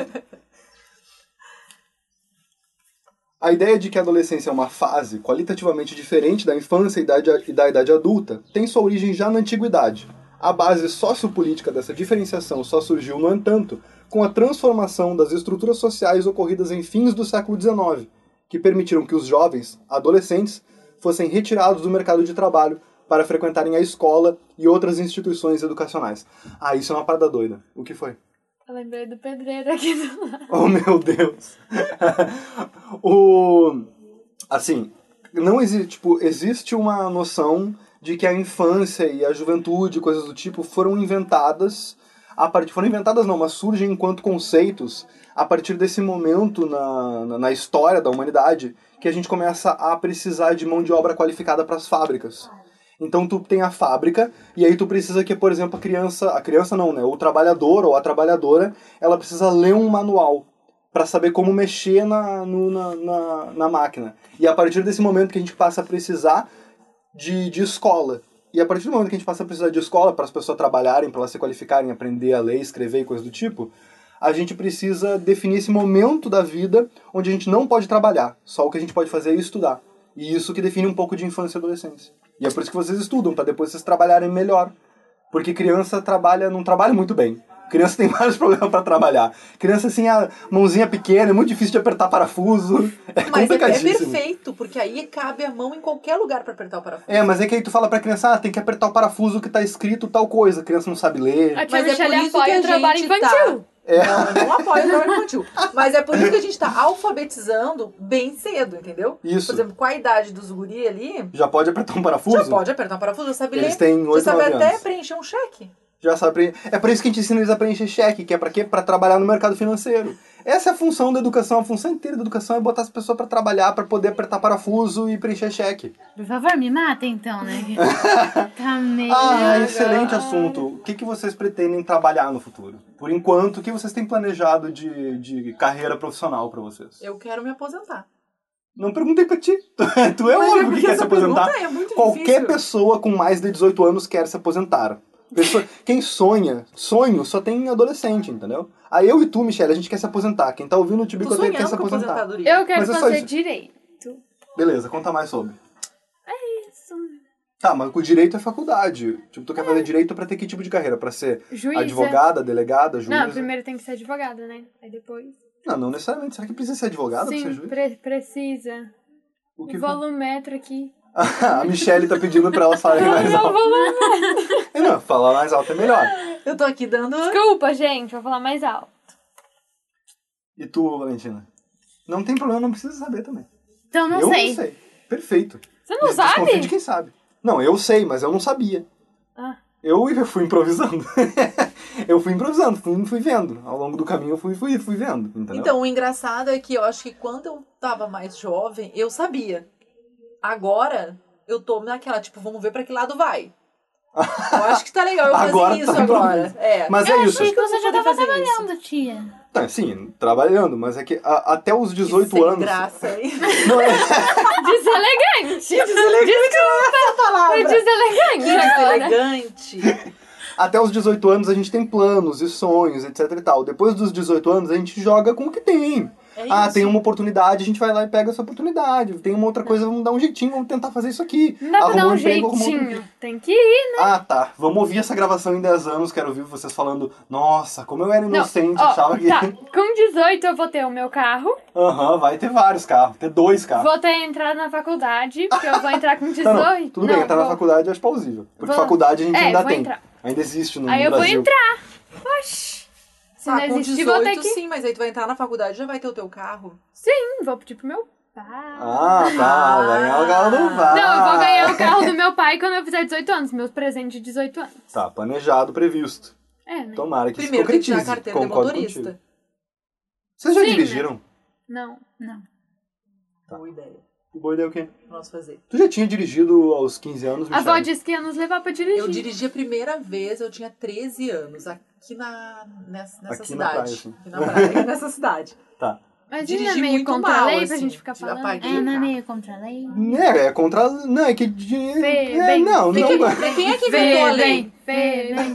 S3: A ideia de que a adolescência é uma fase qualitativamente diferente da infância e da, e da idade adulta tem sua origem já na antiguidade. A base sociopolítica dessa diferenciação só surgiu, no entanto, com a transformação das estruturas sociais ocorridas em fins do século dezenove, que permitiram que os jovens, adolescentes, fossem retirados do mercado de trabalho para frequentarem a escola e outras instituições educacionais. Ah, isso é uma parada doida. O que foi?
S5: Eu lembrei do pedreiro aqui do lado.
S3: Oh, meu Deus! o... Assim, não existe, tipo, existe uma noção de que a infância e a juventude, coisas do tipo, foram inventadas, a partir, foram inventadas não, mas surgem enquanto conceitos a partir desse momento na, na, na história da humanidade que a gente começa a precisar de mão de obra qualificada para as fábricas. Então tu tem a fábrica e aí tu precisa que, por exemplo, a criança, a criança não, né, o trabalhador ou a trabalhadora, ela precisa ler um manual para saber como mexer na, no, na, na, na máquina. E a partir desse momento que a gente passa a precisar De, de escola. E a partir do momento que a gente passa a precisar de escola para as pessoas trabalharem, para elas se qualificarem, aprender a ler, escrever e coisas do tipo, a gente precisa definir esse momento da vida onde a gente não pode trabalhar. Só o que a gente pode fazer é estudar. E isso que define um pouco de infância e adolescência. E é por isso que vocês estudam, para depois vocês trabalharem melhor. Porque criança trabalha, não trabalha muito bem. Criança tem vários problemas para trabalhar. Criança, assim, a mãozinha pequena, é muito difícil de apertar parafuso. É
S4: Mas é, é
S3: complicadíssimo.
S4: perfeito, porque aí cabe a mão em qualquer lugar para apertar o parafuso.
S3: É, mas é que aí tu fala pra criança, ah, tem que apertar o parafuso que tá escrito tal coisa. A criança não sabe ler.
S5: A tia
S4: Mas é
S5: Michelle
S4: por isso
S5: apoia
S4: que a
S5: o trabalho
S4: gente
S5: infantil.
S4: Tá... É. Não, eu não apoio o trabalho infantil. Mas é por isso que a gente tá alfabetizando bem cedo, entendeu?
S3: Isso.
S4: Por exemplo, com a idade dos guri ali...
S3: Já pode apertar um parafuso?
S4: Já pode apertar um parafuso, já sabe
S3: Eles
S4: ler.
S3: têm oito,
S4: já sabe
S3: nove
S4: até
S3: anos.
S4: preencher um cheque.
S3: Já sabe. É por isso que a gente ensina eles a preencher cheque, que é pra quê? Pra trabalhar no mercado financeiro. Essa é a função da educação. A função inteira da educação é botar as pessoas pra trabalhar, pra poder apertar parafuso e preencher cheque.
S1: Por favor, me mata então, né? Tá meio...
S3: Ah, excelente assunto. O que, que vocês pretendem trabalhar no futuro? Por enquanto, o que vocês têm planejado de, de carreira profissional pra vocês?
S4: Eu quero me aposentar.
S3: Não perguntei pra ti. Tu é
S4: Mas
S3: óbvio
S4: é
S3: que quer se
S4: essa
S3: aposentar.
S4: pergunta é muito
S3: Qualquer
S4: difícil.
S3: pessoa com mais de dezoito anos quer se aposentar. Pessoa, quem sonha, sonho só tem adolescente, entendeu? Aí eu e tu, Michelle, a gente quer se aposentar. Quem tá ouvindo o
S4: Tô
S3: Tibico quer se
S4: sonhando com
S3: aposentar.
S4: aposentadoria.
S5: Eu quero
S3: Mas é só
S5: fazer
S3: isso.
S5: direito.
S3: Beleza, conta mais sobre.
S5: Isso.
S3: Tá, mas o direito é faculdade. Tipo, tu quer fazer direito pra ter que tipo de carreira? Pra ser
S5: Juíza.
S3: advogada, delegada, juíza?
S5: Não, primeiro tem que ser advogada, né? Aí depois...
S3: Não, não necessariamente. Será que precisa ser advogada pra ser
S5: Sim,
S3: juiz?
S5: pre- precisa.
S3: O
S5: O
S3: que foi?
S5: volumέτrio aqui.
S3: A Michelle tá pedindo pra ela falar mais
S5: Não,
S3: alto.
S5: volumέτrio.
S3: É, não, falar mais alto é melhor.
S4: Eu tô aqui dando...
S5: Desculpa, gente, vou falar mais alto.
S3: E tu, Valentina? Não tem problema, não precisa saber também.
S1: Então não
S3: eu
S1: sei.
S3: não sei. Perfeito.
S5: Você não
S3: Des-
S5: sabe?
S3: Desconfio de quem sabe. Não, eu sei, mas eu não sabia.
S5: Ah.
S3: Eu, eu fui improvisando. eu fui improvisando, fui, fui vendo. Ao longo do caminho eu fui, fui, fui vendo, entendeu?
S4: Então, o engraçado é que eu acho que quando eu tava mais jovem, eu sabia. Agora, eu tô naquela, tipo, vamos ver pra que lado vai. Eu acho que tá legal eu fazer
S3: Agora
S4: isso
S3: tá
S4: agora.
S3: improviso.
S4: É.
S3: Mas
S1: Eu
S3: é isso.
S1: achei que você já
S4: Poder
S1: tava
S4: fazer
S1: trabalhando, tia.
S3: Tá, sim, trabalhando, mas é que a- até os dezoito
S4: Sem
S3: anos.
S4: graça, hein?
S3: Não é.
S5: Deselegante.
S4: Deselegante essa
S5: Foi
S4: palavra.
S5: deselegante agora.
S4: Deselegante.
S3: Até os dezoito anos a gente tem planos e sonhos, etc e tal. Depois dos dezoito anos a gente joga com o que tem.
S4: É
S3: Ah,
S4: isso.
S3: tem uma oportunidade, a gente vai lá e pega essa oportunidade. Tem uma outra coisa, vamos dar um jeitinho, vamos tentar fazer isso aqui.
S5: Não dá pra
S3: Arrumou
S5: dar um
S3: emprego, arrumou outro
S5: jeitinho. Tem que ir.
S3: Ah, tá. Vamos ouvir essa gravação em dez anos. Quero ouvir vocês falando, nossa, como eu era
S5: Não,
S3: inocente,
S5: ó,
S3: achava que...
S5: tá. Com dezoito eu vou ter o meu carro,
S3: Aham, vai ter vários carros, ter dois carros.
S5: vou ter entrado na faculdade, porque eu vou entrar com
S3: Não,
S5: dezoito.
S3: não, tudo bem, entrar na
S5: vou-
S3: faculdade eu acho plausível. Porque
S5: Vou-
S3: faculdade a gente
S5: É,
S3: ainda
S5: vou
S3: tem.
S5: entrar.
S3: Ainda existe no
S5: Aí eu
S3: Brasil.
S5: vou entrar. Oxi. Se
S4: Ah,
S5: não
S4: com
S5: existir, vou ter
S4: dezoito,
S5: que...
S4: sim, mas aí tu vai entrar na faculdade e já vai ter o teu carro.
S5: Sim, vou pedir pro meu pai.
S3: Ah, tá. Vai ganhar o carro do pai.
S5: Não, eu vou ganhar o carro do meu pai quando eu fizer dezoito anos. Meus presentes de dezoito anos.
S3: Tá, planejado, previsto.
S5: É, né?
S3: Tomara que
S4: Primeiro
S3: se
S4: tem que tirar
S3: concretize.
S4: a carteira de
S3: Concordo
S4: motorista.
S3: contigo. Vocês já
S5: Sim,
S3: dirigiram?
S5: Não.
S1: Não.
S3: Tá.
S4: Boa ideia.
S3: Boa ideia o quê?
S4: Pra nós fazer.
S3: Tu já tinha dirigido aos quinze anos,
S5: A
S3: Michele?
S5: avó disse que ia nos levar pra dirigir.
S4: Eu dirigi a primeira vez, eu tinha treze anos, aqui na, nessa, nessa
S3: Aqui na
S4: cidade.
S3: praia, assim.
S4: Aqui na praia, nessa cidade.
S3: Tá.
S5: Mas
S4: dirigi
S5: ainda é meio
S4: muito
S5: contra a
S4: mal,
S5: lei pra
S4: assim.
S5: gente ficar
S4: Já
S5: falando.
S4: paguei.
S1: É, não é meio contra a lei?
S3: É, é contra... Não, é que... De...
S5: Fê,
S3: é,
S5: bem,
S3: não,
S4: Quem,
S3: não...
S4: que- quem é que inventou a lei?
S5: Fê, bem.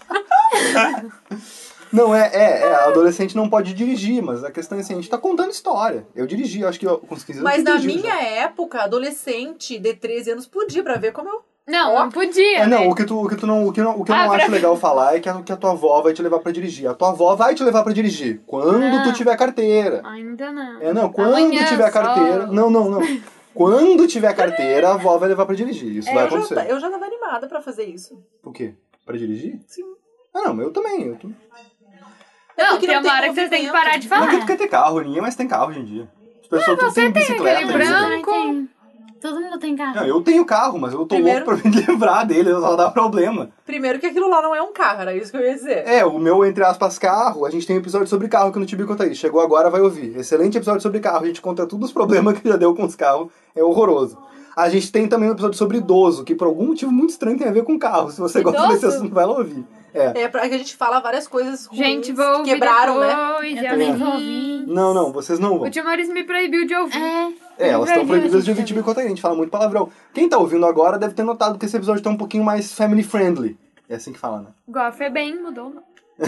S3: Não, é, é, é, adolescente não pode dirigir, mas a questão é assim, a gente tá contando história. Eu dirigi, eu acho que eu, com os quinze anos
S4: Mas
S3: eu
S4: na
S3: dirigi
S4: minha
S3: já.
S4: época, adolescente de treze anos podia, pra ver como eu...
S5: Não,
S4: Ó.
S5: não podia,
S3: É, não,
S5: né?
S3: o que, tu, o que tu não, o que eu não, o que eu
S5: Ah,
S3: não
S5: pra-
S3: acho legal falar é que a, que a tua avó vai te levar pra dirigir. A tua avó vai te levar pra dirigir quando
S5: Não.
S3: tu tiver carteira.
S5: Ainda não.
S3: É, não, quando
S5: Amanhã
S3: tiver
S5: só.
S3: carteira... Não, não, não. Quando tiver carteira, a avó vai levar pra dirigir. Isso
S4: É,
S3: vai
S4: eu, já,
S3: acontecer.
S4: ta- eu já tava animada pra fazer isso.
S3: O quê? Pra dirigir?
S4: Sim.
S3: Ah, não, eu também. Eu tô...
S4: É
S5: Não,
S4: porque
S5: tem
S4: não
S5: uma
S4: tem
S5: hora que vocês têm que
S4: movimento.
S5: parar de
S3: Não é que
S5: falar.
S3: tu quer ter carro, ninguém mais tem carro hoje em dia. As pessoas tudo têm bicicleta.
S5: aquele
S3: ainda.
S5: branco.
S1: Ai, tem. Todo mundo tem carro.
S3: Não, eu tenho carro, mas eu tô
S4: Primeiro-
S3: louco pra me livrar dele, só dá problema.
S4: Primeiro que aquilo lá não é um carro, era isso que eu ia dizer.
S3: É, o meu, entre aspas, carro, a gente tem um episódio sobre carro aqui no Tibi Conta Aí. Chegou agora, vai ouvir. Excelente episódio sobre carro, a gente conta todos os problemas que já deu com os carros, é horroroso. A gente tem também um episódio sobre idoso, que por algum motivo muito estranho tem a ver com carro. Se você gosta
S5: Idoso?
S3: desse assunto, vai lá ouvir. É.
S4: É pra que a gente fala várias coisas ruins
S5: Gente, vou
S4: que
S5: ouvir
S4: quebraram, né?
S5: depois.
S1: Eu
S5: e
S1: também
S5: assim.
S1: vou ouvir.
S3: Não, não, vocês não vão.
S5: O tio Maurício me proibiu de ouvir.
S1: É.
S3: É, elas estão
S1: Proibiu
S3: proibidas
S1: a
S3: de
S1: gente
S3: ouvir Tibi
S1: também.
S3: Conta Aí, a gente fala muito palavrão. Quem tá ouvindo agora deve ter notado que esse episódio tá um pouquinho mais family friendly. É assim que fala, né?
S5: Igual a Febem, mudou o nome.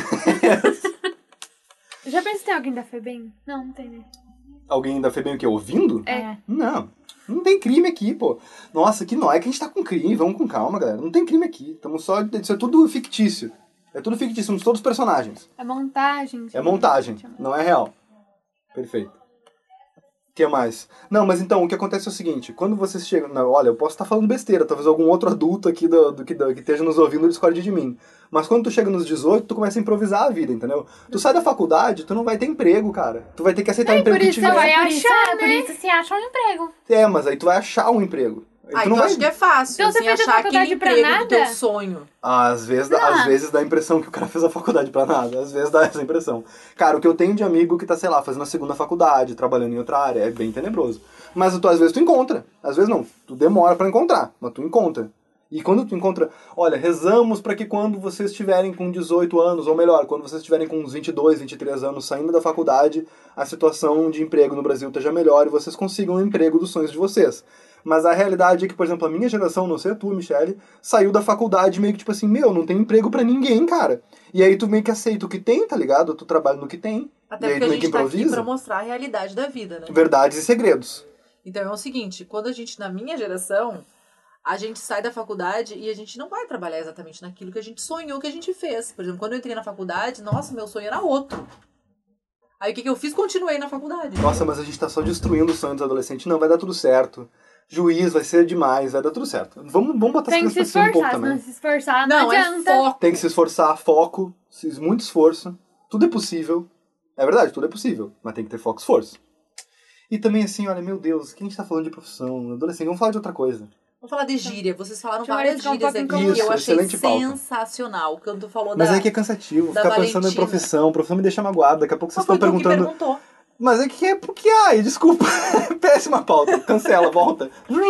S5: Já pensei se tem alguém da Febem? Não, não tem, né?
S3: Alguém da Febem o quê? Ouvindo?
S5: É.
S3: Não, não tem crime aqui, pô. Nossa, que não é que a gente tá com crime, vamos com calma, galera. Não tem crime aqui. Estamos só. Isso é tudo fictício. É tudo fictício, somos todos personagens.
S5: É montagem.
S3: É montagem, não é real. Perfeito. O que mais? Não, mas então, o que acontece é o seguinte, quando vocês chegam... Não, olha, eu posso estar falando besteira, talvez algum outro adulto aqui do, do, que, do, que esteja nos ouvindo discorde de mim. Mas quando tu chega nos dezoito, tu começa a improvisar a vida, entendeu? Tu sai da faculdade, tu não vai ter emprego, cara. Tu vai ter que aceitar o
S5: É,
S3: emprego
S5: por
S3: que
S5: isso
S3: tiver.
S5: vai
S1: Por isso,
S5: achar,
S1: é, por
S5: né?
S1: isso se acha um emprego.
S3: É, mas aí tu vai achar um emprego. Aí
S4: Ah,
S3: tu
S4: então
S3: não
S4: eu
S3: vai...
S4: acho que é fácil,
S5: Então você
S4: assim,
S5: fez a
S4: achar aquele
S5: faculdade pra
S4: emprego
S5: nada?
S4: do teu sonho.
S3: Às vezes, dá,
S1: Não.
S3: às vezes dá a impressão que o cara fez a faculdade pra nada. Às vezes dá essa impressão. Cara, o que eu tenho de amigo que tá, sei lá, fazendo a segunda faculdade, trabalhando em outra área, é bem tenebroso. Mas tu, às vezes tu encontra. Às vezes não. Tu demora pra encontrar, mas tu encontra. E quando tu encontra... Olha, rezamos pra que quando vocês estiverem com dezoito anos, ou melhor, quando vocês estiverem com uns vinte e dois, vinte e três anos saindo da faculdade, a situação de emprego no Brasil esteja melhor e vocês consigam o emprego dos sonhos de vocês. Mas a realidade é que, por exemplo, a minha geração, não sei a tua, Michele, saiu da faculdade meio que tipo assim, meu, não tem emprego pra ninguém, cara. E aí tu meio que aceita o que tem, tá ligado? Tu trabalha no que tem.
S4: Até
S3: e aí
S4: porque
S3: tu
S4: a
S3: meio que
S4: gente tá aqui
S3: improvisa.
S4: pra mostrar a realidade da vida, né?
S3: Verdades e segredos.
S4: Então é o seguinte, quando a gente, na minha geração, a gente sai da faculdade e a gente não vai trabalhar exatamente naquilo que a gente sonhou que a gente fez. Por exemplo, quando eu entrei na faculdade, nossa, meu sonho era outro. Aí o que, que eu fiz? Continuei na faculdade.
S3: Nossa, mas a gente tá só destruindo o sonho dos adolescentes. Não, vai dar tudo certo. Juiz, vai ser demais, vai dar tudo certo. Vamos, vamos botar
S5: Tem
S3: as
S5: que se
S3: crianças pra cima um pouco
S5: esforçar, se
S3: também.
S5: não se esforçar, não,
S4: Não, é
S5: adianta.
S4: foco.
S3: Tem que se esforçar, foco, se- muito esforço. Tudo é possível. É verdade, tudo é possível. Mas tem que ter foco e esforço. E também assim, olha, meu Deus, que a gente tá falando de profissão, adolescente, vamos falar de outra coisa.
S4: Vamos falar de gíria. Vocês falaram
S5: Deixa eu
S4: várias
S5: verificar um
S4: gírias
S5: pouco
S4: aqui
S5: em
S4: que eu
S3: comum.
S4: achei
S3: Excelente pauta.
S4: sensacional. Quando tu falou
S3: Mas
S4: da...
S3: é que é cansativo,
S4: da
S3: ficar pensando em
S4: Valentina.
S3: profissão, profissão me deixa magoado, daqui a pouco vocês
S4: Mas foi
S3: estão
S4: tu que
S3: perguntando...
S4: perguntou.
S3: Mas é que é porque, ai, desculpa, péssima pauta, cancela, volta.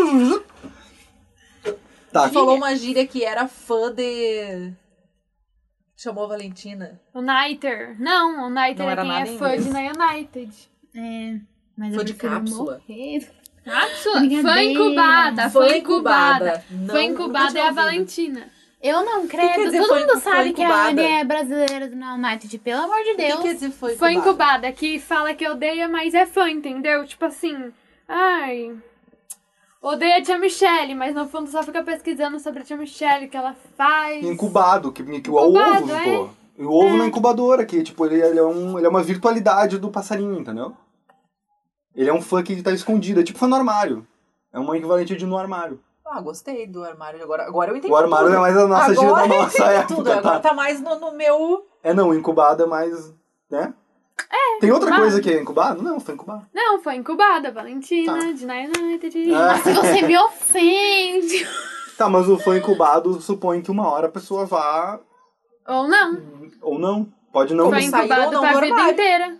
S3: Tá,
S4: Tu falou uma gíria que era fã de... Chamou a Valentina.
S5: O Niter. Não, o Niter
S4: Não
S5: é
S4: era
S5: quem
S4: nada
S5: é
S4: em
S5: fã
S4: inglês.
S5: de Na United.
S1: É, mas
S4: Foi
S1: eu
S4: de
S1: prefiro
S4: cápsula.
S1: morrer.
S5: Cápsula?
S1: Brincadeira.
S5: Fã incubada, fã incubada.
S4: Não,
S5: Fã incubada
S4: nunca
S5: é a
S4: tinha ouvido.
S5: Valentina.
S1: Eu não
S4: quer
S1: credo.
S4: dizer
S1: Todo
S4: foi-
S1: mundo
S4: foi
S1: sabe que a
S4: incubada?
S1: Anne é brasileira do Now United, pelo amor de
S4: O que
S1: Deus.
S4: quer dizer foi
S5: Fã
S4: incubada?
S5: incubada, que fala que odeia, mas é fã, entendeu? Tipo assim, ai... Odeia a tia Michelle, mas no fundo só fica pesquisando sobre a tia Michelle, o que ela faz.
S3: incubado, que, que o
S5: Incubado,
S3: ovo,
S5: é?
S3: pô. O ovo
S5: É.
S3: na incubadora, que tipo, ele, ele, é um, ele é uma virtualidade do passarinho, entendeu? Ele é um fã que tá escondido, é tipo fã no armário. É uma equivalente de no armário.
S4: Ah, gostei do armário. Agora, agora eu entendi
S3: O armário
S4: tudo.
S3: é mais a nossa
S4: Agora
S3: gíria da
S4: eu
S3: nossa
S4: entendi
S3: época,
S4: tudo.
S3: tá?
S4: Agora tá mais no, no meu...
S3: É não, incubado é mais Né? É. Tem outra coisa que é incubado? Não, foi incubado.
S5: Não, foi incubada, Valentina,
S3: Tá.
S5: de Nine United.
S3: Ah.
S1: Se você me ofende.
S3: Tá, mas o foi incubado supõe que uma hora a pessoa vá...
S5: Ou não.
S3: Ou não. Pode não.
S5: Foi
S4: sair ou
S5: incubado
S4: não
S5: pra
S4: do
S5: vida
S4: armário.
S5: inteira.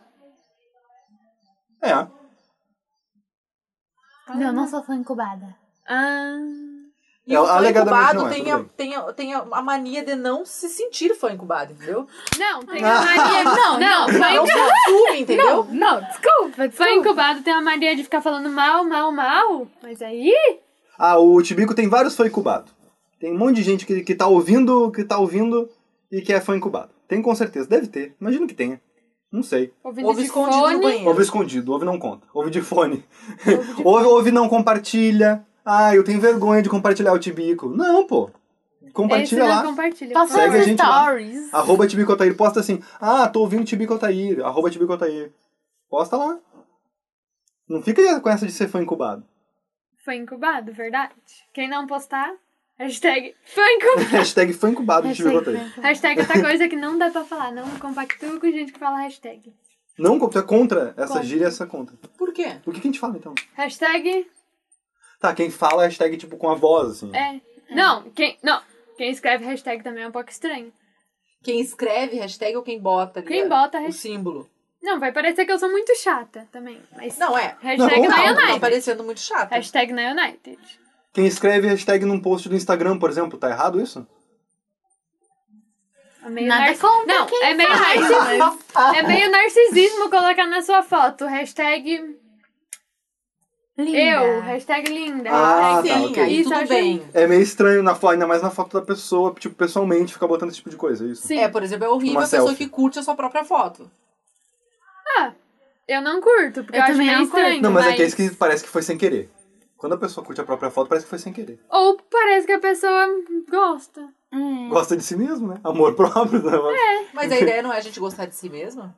S3: É.
S1: Não, não só foi incubada.
S5: Ah...
S4: E o fã
S3: Alegadamente
S4: incubado
S3: não é,
S4: tem,
S3: tudo
S4: a,
S3: bem.
S4: tem, a, tem a mania de não se sentir fã incubado, entendeu?
S5: Não, tem
S3: Ah.
S5: a Maria...
S1: Não, não,
S5: foi
S4: Não se assume, entendeu?
S1: Não, desculpa,
S5: Foi incubado, tem a mania de ficar falando mal, mal, mal. Mas aí...
S3: Ah, o Tibico tem vários fã incubado. Tem um monte de gente que, que tá ouvindo, que tá ouvindo e que é fã incubado. Tem com certeza, deve ter. Imagino que tenha. Não sei.
S5: Ouvindo
S4: Ouve
S5: de
S4: escondido no
S5: fone.
S4: banheiro.
S3: Ouve escondido, ouve não conta. Ouve de fone. Ouve, ouve não compartilha. Ah, eu tenho vergonha de compartilhar o Tibico. Não, pô. Compartilha
S5: Esse não
S3: lá.
S5: compartilha.
S1: Passa
S3: Segue a
S1: nos
S3: gente lá.
S1: stories.
S3: Arroba Tibico Altair. Posta assim. Ah, tô ouvindo Tibico Altair. Arroba Tibico Altair. Posta lá. Não fica com essa de ser fã incubado.
S5: Foi incubado, verdade. Quem não postar, hashtag foi incubado.
S3: Hashtag fã incubado de Tibico
S1: Hashtag
S3: Altair.
S1: foi-
S5: Hashtag outra coisa que não dá pra falar. Não compactua com gente que fala hashtag.
S3: Não, tu é contra essa
S5: Contra.
S3: gíria, essa contra.
S4: Por quê?
S3: Por que, que a gente fala, então?
S5: Hashtag
S3: Tá, quem fala é hashtag, tipo, com a voz, assim.
S5: é. Não, quem, não. Quem escreve hashtag também é um pouco estranho.
S4: Quem escreve hashtag ou quem bota ali
S5: Quem
S4: a-
S5: bota
S4: o
S5: hashtag.
S4: símbolo?
S5: Não, vai parecer que eu sou muito chata também. Mas
S4: Não, é.
S5: hashtag
S3: Não,
S5: na
S3: não,
S4: Não, tá
S5: United.
S4: parecendo muito chato.
S5: Hashtag na United.
S3: Quem escreve hashtag num post do Instagram, por exemplo, tá errado isso?
S5: É meio
S1: Nada
S5: narci-
S1: contra
S5: Não,
S1: quem
S5: é meio,
S1: faz,
S5: narcisismo. é meio narcisismo colocar na sua foto. Hashtag
S1: Linda.
S5: eu. Hashtag linda.
S3: Ah,
S5: hashtag
S3: tá,
S4: Sim,
S3: ok.
S4: aí
S5: Isso eu
S4: tudo
S5: acho-
S4: bem.
S3: É meio estranho, na foto, ainda mais na foto da pessoa, tipo, pessoalmente, ficar botando esse tipo de coisa, é isso?
S5: Sim.
S4: É, por exemplo, é horrível
S3: Uma
S4: a pessoa
S3: selfie.
S4: que curte a sua própria foto.
S5: Eu não curto, porque
S1: Eu
S5: eu, acho
S1: também
S5: meio
S1: não curto.
S5: estranho.
S3: Não, mas, é que é isso que parece que foi sem querer. Quando a pessoa curte a própria foto, parece que foi sem querer.
S5: Ou parece que a pessoa gosta.
S1: Hum.
S3: Gosta de si mesmo, né? Amor próprio, né?
S4: Mas a ideia não é a gente gostar de si mesmo?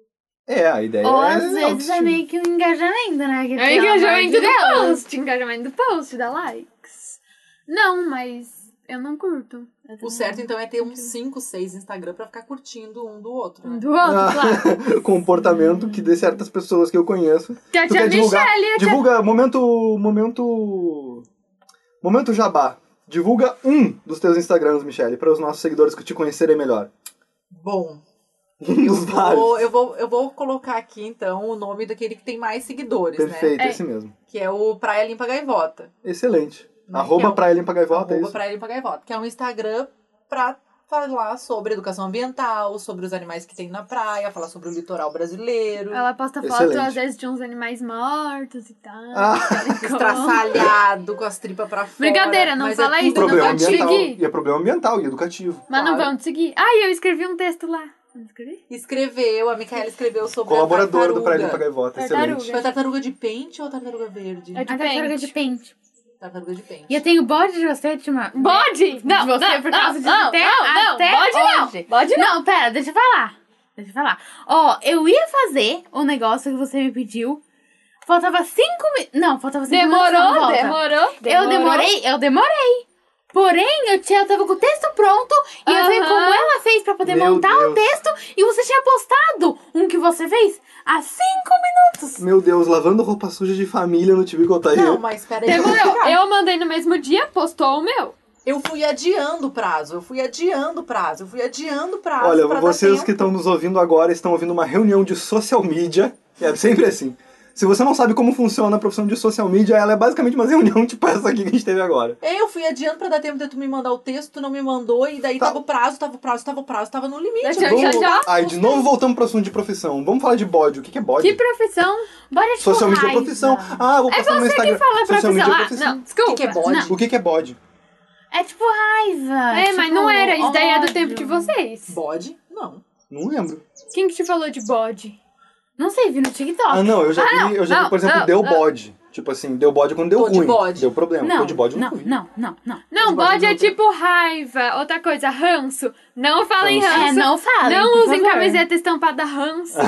S3: É, a ideia
S1: Ou
S3: é...
S1: às vezes é
S3: autoestima.
S1: meio que um engajamento, né? Que,
S5: É o
S1: pelo
S5: engajamento
S1: amor de
S5: do
S1: Deus.
S5: post. Engajamento do post, dá likes. Não, mas eu não curto.
S4: O certo, então, é ter uns cinco, seis Instagram pra ficar curtindo um do outro.
S5: Um
S4: Né?
S5: do outro,
S3: Ah,
S5: claro.
S3: comportamento que de certas pessoas que eu conheço.
S5: Que a
S3: Tu
S5: tia
S3: quer divulgar?
S5: Michelle, a tia...
S3: Divulga, momento, momento, momento jabá. Divulga um dos teus Instagrams, Michelle, para os nossos seguidores que te conhecerem melhor.
S4: Bom,
S3: Um dos vários.
S4: vou, eu, vou, eu vou colocar aqui, então, o nome daquele que tem mais seguidores,
S3: Perfeito,
S5: É.
S3: esse mesmo.
S4: né? Que é o Praia Limpa Gaivota.
S3: Excelente.
S4: Né?
S3: Arroba
S4: Que é um-
S3: Praia Limpa Gaivota, é
S4: Arroba
S3: isso?
S4: Praia Limpa Gaivota, que é um Instagram pra falar sobre educação ambiental, sobre os animais que tem na praia, falar sobre o litoral brasileiro.
S5: Ela posta foto,
S3: Excelente.
S5: às vezes, de uns animais mortos e tal.
S3: Ah.
S4: Estraçalhado, com as tripas pra fora.
S5: Brincadeira, não
S4: mas
S5: fala
S4: é
S5: isso,
S4: tudo
S5: não
S3: Problema
S5: vão te
S3: ambiental.
S5: seguir.
S3: E é problema ambiental e educativo.
S5: Mas não
S4: Claro.
S5: vão te seguir. Ai, eu escrevi um texto lá. Não escrevi?
S4: Escreveu, a Micaela escreveu sobre
S3: Colaboradora
S4: a
S3: do Praia Limpa
S4: tartaruga.
S3: Gaivota,
S5: Tartaruga.
S3: excelente.
S4: Foi a tartaruga de pente ou a tartaruga verde?
S5: É de
S1: A tartaruga
S5: pente.
S1: de pente.
S4: Tartaruga de pente.
S1: E eu tenho bode de você, Tima.
S5: Bode! Não,
S1: de você
S5: não,
S1: por
S5: não,
S1: causa de
S5: não,
S1: até,
S5: não, não,
S1: até
S5: bode não,
S1: hoje.
S5: bode não.
S1: Não, pera, deixa eu falar. Deixa eu falar. Ó, eu ia fazer o negócio que você me pediu. Faltava cinco minutos. Não, faltava cinco minutos.
S5: Demorou,
S1: não, volta.
S5: demorou,
S1: Eu demorei, eu demorei. Porém, eu, tinha, eu tava com o texto pronto e eu vi
S5: Aham.
S1: como ela fez pra poder
S3: Meu
S1: montar o
S3: Deus.
S1: texto e você tinha postado um que você fez há cinco minutos.
S3: Meu Deus, lavando roupa suja de família no Tibico Altair.
S4: Não, mas peraí. eu vou
S5: Demorou.
S4: explicar.
S5: Eu mandei no mesmo dia, postou o meu.
S4: Eu fui adiando o prazo, eu fui adiando o prazo, eu fui adiando o prazo.
S3: Olha,
S4: pra dar
S3: vocês
S4: tempo.
S3: que estão nos ouvindo agora estão ouvindo uma reunião de social media. É sempre assim. Se você não sabe como funciona a profissão de social media, ela é basicamente uma reunião tipo essa aqui que a gente teve agora.
S4: Eu fui adiando pra dar tempo de tu me mandar o texto, tu não me mandou, e daí
S3: Tá.
S4: tava o prazo, tava o prazo, tava o prazo, tava no limite.
S5: Já-
S4: Eu
S5: já-
S3: Vamos...
S5: já-
S3: Aí, de novo voltamos pro assunto de profissão. Vamos falar de bode. O que que é bode?
S5: Que profissão?
S1: Bora tipo
S3: Social media é
S1: raiva.
S3: profissão. Ah, vou
S5: É
S3: postar no
S5: você
S3: Instagram.
S5: que fala
S3: Social
S5: profissão.
S3: media é
S5: Ah,
S3: profissão.
S5: não, desculpa.
S4: O que que é bode?
S1: Não.
S3: O que que é bode?
S1: É tipo raiva.
S5: É,
S1: tipo,
S5: mas não era. Isso daí é do
S1: ódio.
S5: tempo de vocês.
S4: Bode? Não.
S3: Não lembro.
S5: Quem que te falou de bode?
S1: Não sei, vi no TikTok.
S3: Ah, não, eu já
S5: Ah,
S3: vi, eu já
S5: não,
S3: vi, por exemplo,
S5: não,
S3: deu
S5: não.
S3: bode. Tipo assim, deu bode quando deu
S4: Tô de
S3: ruim.
S4: bode.
S3: Deu problema.
S1: Não,
S3: Tô de bode eu
S1: não,
S3: nunca vi.
S1: não, não, não.
S5: Não,
S3: Os
S5: bode
S3: bodes
S5: é
S3: não tem.
S5: tipo raiva. Outra coisa, ranço. Não falem
S3: Ranço.
S5: ranço.
S1: É, não falem,
S5: Não
S1: por
S5: usem
S1: favor.
S5: camiseta estampada ranço.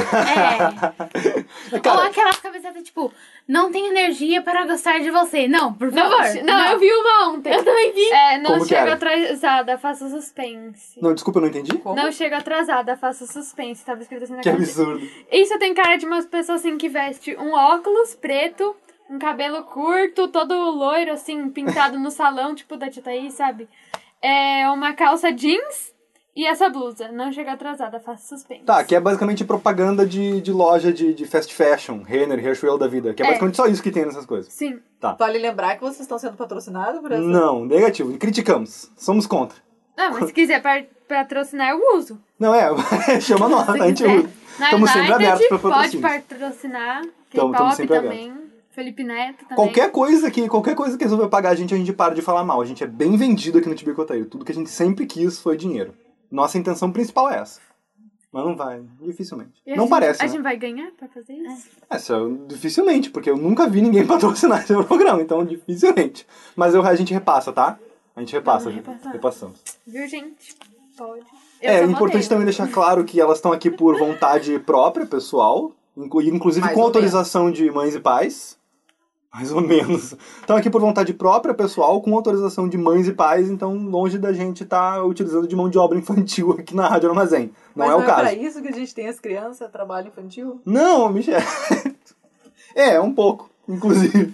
S1: É. Ou
S3: Cara,
S1: aquelas camisetas, tipo, não tenho energia para gostar de você. Não, por
S5: Não,
S1: favor.
S5: não, eu vi uma ontem.
S1: Eu também vi.
S5: É, não
S3: Como que
S5: chega
S3: era?
S5: atrasada, faça suspense.
S3: Não, desculpa, eu não entendi.
S4: Como?
S5: Não chega atrasada, faça suspense. Tava escrito assim na
S3: Que
S5: camiseta.
S3: absurdo.
S5: Isso tem cara de umas pessoas assim que veste um óculos preto, um cabelo curto, todo loiro, assim, pintado no salão, tipo da Tia Thaís, sabe? É uma calça jeans e essa blusa. Não chega atrasada, faça suspense.
S3: Tá, que é basicamente propaganda de, de loja de, de fast fashion, Renner, Riachuelo da vida. Que é,
S5: É.
S3: basicamente só isso que tem nessas coisas.
S5: Sim.
S4: Vale lembrar que vocês estão sendo patrocinados por essa...
S3: Não, negativo. Criticamos. Somos contra.
S5: Não, mas se quiser par- patrocinar, eu uso.
S3: Não é, chama nós,
S5: Se
S3: a gente
S5: quiser.
S3: usa.
S5: Na
S3: Estamos sempre
S5: United
S3: abertos para
S5: pode
S3: patrocínios.
S5: patrocinar.
S3: Tamo- tamo
S5: K-pop
S3: sempre
S5: também. Felipe Neto também.
S3: Qualquer coisa que qualquer coisa que resolver pagar a gente, a gente para de falar mal. A gente é bem vendido aqui no Tibicoteiro. Tudo que a gente sempre quis foi dinheiro. Nossa intenção principal é essa. Mas não vai, dificilmente.
S5: E a
S3: Não
S5: gente-
S3: parece,
S5: A
S3: né?
S5: gente vai ganhar pra fazer isso?
S3: Essa, dificilmente, porque eu nunca vi ninguém patrocinar esse programa, então dificilmente. Mas eu, a gente repassa, tá? A gente repassa,
S5: Vamos
S3: gente.
S5: repassar.
S3: Repassamos.
S5: Viu, gente? Pode. Eu
S3: É
S5: só
S3: importante
S5: rodeio.
S3: também deixar claro que elas estão aqui por vontade própria, pessoal, inclu- inclusive
S4: Mais
S3: com
S4: ou
S3: autorização de mães e pais. Mais ou menos. Estão aqui por vontade própria, pessoal, com autorização de mães e pais, então longe da gente estar utilizando de mão de obra infantil aqui na Rádio Armazém. Não
S4: Mas
S3: é
S4: não
S3: o
S4: é
S3: caso.
S4: pra isso que a gente tem as crianças, trabalho infantil?
S3: Não, Michel. É, um pouco, inclusive.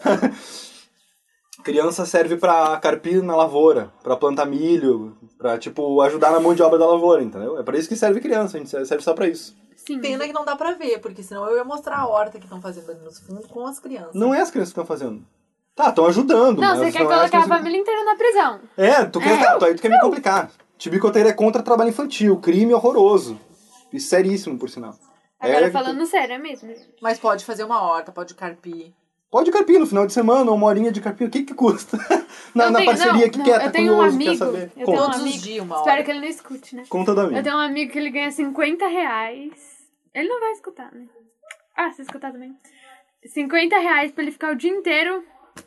S3: Criança serve pra carpir na lavoura, pra plantar milho, pra, tipo, ajudar na mão de obra da lavoura, entendeu? É pra isso que serve criança, a gente serve só pra isso.
S5: Sim.
S4: Pena que não dá pra ver, porque senão eu ia mostrar a horta que estão fazendo ali nos fundos com as crianças.
S3: Não é as crianças que estão fazendo. Tá, estão ajudando,
S5: Não,
S3: mas
S5: você quer
S3: não é as
S5: colocar a
S3: crianças que-
S5: família inteira na prisão.
S3: É, tu quer, tá, tu, aí tu quer me complicar. Tibicoteiro é contra trabalho infantil, crime horroroso. E seríssimo, por sinal.
S5: Agora
S3: É,
S5: falando sério, é mesmo, gente.
S4: Mas pode fazer uma horta, pode carpir.
S3: Pode carpir no final de semana, uma horinha de carpir, o que que custa? na
S5: Eu
S3: na
S5: tenho-
S3: parceria
S5: não,
S3: que
S5: não,
S3: quer, tá
S5: eu tenho um
S3: curioso,
S5: amigo,
S3: quer saber.
S5: eu tenho
S3: Conta.
S5: um
S4: Todos os
S5: amigo,
S4: dias, uma
S5: espero
S4: hora.
S5: que ele não escute, né?
S3: Conta da
S5: Eu
S3: minha.
S5: tenho um amigo que ele ganha cinquenta reais. Ele não vai escutar, né? Ah, você escutar também. cinquenta reais pra ele ficar o dia inteiro.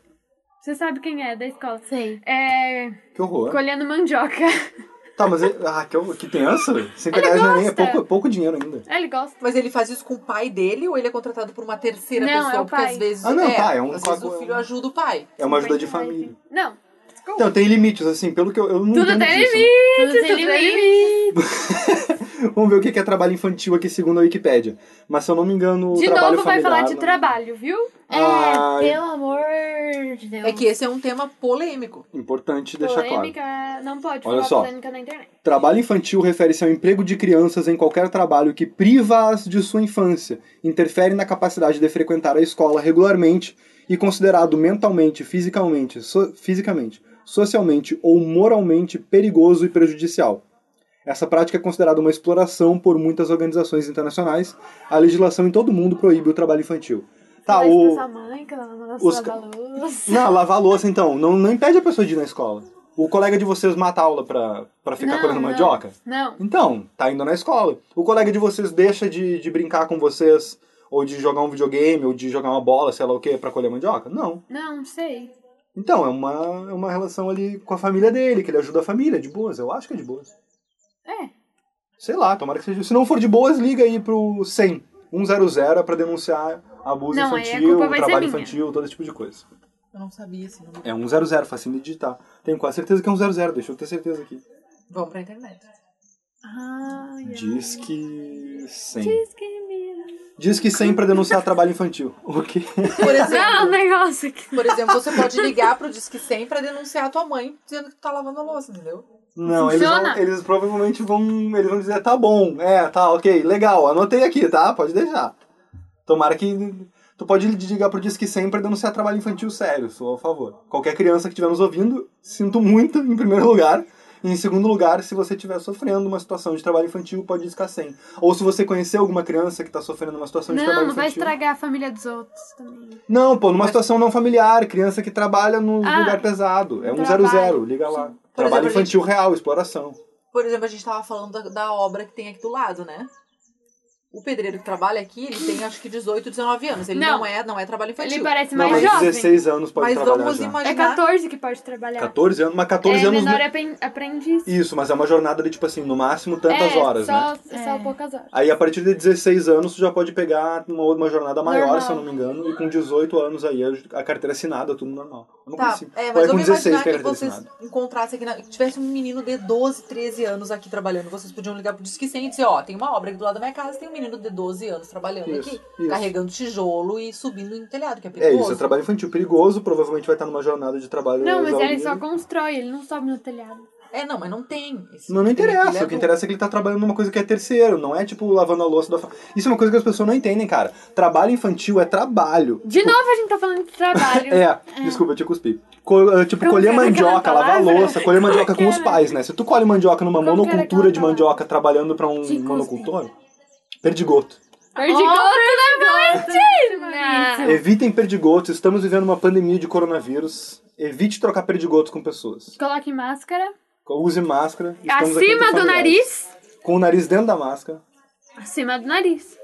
S5: Você sabe quem é, da escola.
S1: Sei.
S5: É.
S3: Que horror.
S5: Colhendo mandioca.
S3: Tá, mas ele, ah, que, que tenso. cinquenta reais não é nem, é
S5: gosta.
S3: pouco, pouco dinheiro ainda.
S5: Ele gosta.
S4: Mas ele faz isso com o pai dele ou ele é contratado por uma terceira
S5: Não,
S4: pessoa?
S5: é o
S4: Porque
S5: pai.
S4: às vezes,
S3: Ah, não, tá, é um
S4: às vezes
S3: pago-
S4: o filho ajuda o pai.
S3: É uma ajuda de
S5: cinquenta reais,
S3: família.
S5: hein? Não. Desculpa.
S3: Então, tem limites, assim, pelo que eu, eu não
S5: Tudo
S3: entendo
S5: tem
S3: disso, né?
S5: limite,
S1: Tudo tem
S5: tudo tem
S1: limite.
S5: limite.
S3: Vamos ver o que é trabalho infantil aqui, segundo a Wikipédia. Mas se eu não me engano, o
S5: De
S3: trabalho
S5: novo vai falar
S3: familiar,
S5: de
S3: não-
S5: trabalho, viu?
S1: É,
S3: Ah,
S1: pelo amor de Deus.
S4: É que esse é um tema polêmico.
S3: Importante deixar claro.
S5: Polêmica, não pode
S3: Olha
S5: falar
S3: só.
S5: polêmica na internet.
S3: Trabalho infantil refere-se ao emprego de crianças em qualquer trabalho que priva-as de sua infância, interfere na capacidade de frequentar a escola regularmente e considerado mentalmente, fisicamente, so- fisicamente, socialmente ou moralmente perigoso e prejudicial. Essa prática é considerada uma exploração por muitas organizações internacionais. A legislação em todo o mundo proíbe o trabalho infantil. Tá,
S5: Fala isso
S3: o...
S5: pra sua mãe, que ela não
S3: os
S5: lava
S3: ca-
S5: louça.
S3: Não, lavar a louça, então. Não, não impede a pessoa de ir na escola. O colega de vocês mata a aula pra, pra ficar
S5: Não,
S3: colhendo
S5: não.
S3: mandioca?
S5: Não.
S3: Então, tá indo na escola. O colega de vocês deixa de, de brincar com vocês, ou de jogar um videogame, ou de jogar uma bola, sei lá o que, pra colher mandioca? Não.
S5: Não, sei.
S3: Então, é uma, é uma relação ali com a família dele, que ele ajuda a família, de boas. Eu acho que é de boas.
S5: É.
S3: Sei lá, tomara que seja. Se não for de boas, liga aí pro cem, cem pra denunciar abuso
S5: Não, aí a
S3: infantil,
S5: culpa vai ser
S3: trabalho
S5: minha.
S3: infantil, todo esse tipo de coisa.
S4: Eu não sabia esse número.
S3: É um zero zero, facinho de digitar. Tenho quase certeza que é um zero zero, deixa eu ter certeza aqui.
S4: Vamos pra internet.
S5: Ai, ai.
S3: Diz que cem.
S5: Diz que me...
S3: Diz que cem pra denunciar trabalho infantil. O quê?
S4: Por
S5: Não, o
S4: exemplo,
S5: negócio aqui.
S4: por exemplo, você pode ligar pro Disque cem pra denunciar a tua mãe dizendo que tu tá lavando a louça, entendeu?
S3: Não, eles,
S5: Funciona?
S3: vão, eles provavelmente vão, eles vão dizer, tá bom, é, tá, ok, legal, anotei aqui, tá? Pode deixar. Tomara que... Tu pode ligar pro Disque cem pra denunciar trabalho infantil sério, sou a favor. Qualquer criança que estiver nos ouvindo, sinto muito, em primeiro lugar. E em segundo lugar, se você estiver sofrendo uma situação de trabalho infantil, pode discar cem. Ou se você conhecer alguma criança que está sofrendo uma situação de
S5: Não,
S3: trabalho
S5: não vai
S3: infantil...
S5: estragar a família dos outros também.
S3: Não, pô, numa situação não familiar, criança que trabalha no
S5: Ah,
S3: lugar pesado. É um
S5: trabalho.
S3: zero zero, liga lá.
S4: Por
S3: Trabalho
S4: exemplo, a
S3: infantil real, exploração.
S4: Por exemplo, a gente tava falando da, da obra que tem aqui do lado, né? O pedreiro que trabalha aqui, ele tem acho que dezoito, dezenove anos. Ele
S5: Não.
S4: não, é, não é trabalho infantil.
S5: Ele parece
S3: Não,
S5: mais
S3: mas
S5: jovem.
S3: dezesseis anos pode
S4: Mas
S3: trabalhar
S4: vamos
S3: já.
S4: imaginar...
S5: É catorze que pode trabalhar.
S3: catorze anos, mas catorze
S5: é
S3: anos...
S5: menor
S3: no-
S5: apren- aprendiz.
S3: Isso, mas é uma jornada de, tipo assim, no máximo tantas
S5: é,
S3: horas,
S5: só,
S3: né?
S5: Só
S1: É.
S5: poucas horas.
S3: Aí a partir de dezesseis anos tu já pode pegar uma, uma jornada maior,
S5: Normal.
S3: se eu não me engano, e com dezoito anos aí a carteira assinada, tudo normal. Eu não
S4: Tá,
S3: consigo.
S4: é,
S3: Ou
S4: mas
S3: é com
S4: vamos
S3: dezesseis
S4: imaginar
S3: que é
S4: que
S3: carteira
S4: vocês
S3: assinada.
S4: encontrassem aqui, na, tivesse um menino de doze, treze anos aqui trabalhando. Vocês podiam ligar pro Disque cem e dizer, ó, tem uma obra aqui do lado da minha casa, tem um menino de doze anos trabalhando
S3: Isso,
S4: aqui,
S3: isso.
S4: carregando tijolo e subindo no telhado, que é
S3: É
S4: perigoso.
S3: isso, é trabalho infantil perigoso, provavelmente vai estar numa jornada de trabalho
S5: Não, mas ele
S3: exaurida.
S5: só constrói, ele não sobe no telhado.
S4: É, não, mas não tem. Esse,
S3: Não, não
S4: tem
S3: interessa,
S4: aquele
S3: o que
S4: adulto.
S3: interessa é que ele tá trabalhando numa coisa que é terceiro, não é tipo lavando a louça da fa... Isso é uma coisa que as pessoas não entendem, cara. Trabalho infantil é trabalho.
S5: De novo a gente tá falando de trabalho.
S3: É, desculpa, eu te cuspi. Co- eh, tipo,
S5: Como
S3: colher
S5: que era aquela
S3: mandioca, lavar
S5: palavra?
S3: louça, colher mandioca
S5: Como
S3: com
S5: que
S3: os
S5: era?
S3: pais, né? Se tu colhe mandioca numa
S5: Como que era
S3: monocultura
S5: aquela
S3: de
S5: palavra?
S3: mandioca trabalhando pra um
S1: De cuspe.
S3: monocultor, perdigoto.
S5: Perdigoto na Valentina!
S3: Evitem perdigotos, estamos vivendo uma pandemia de coronavírus. Evite trocar perdigotos com pessoas.
S5: Coloque máscara.
S3: Use máscara. Estamos aqui
S5: Acima
S3: entre
S5: do
S3: familiares.
S5: nariz.
S3: Com o nariz dentro da máscara.
S5: Acima do nariz.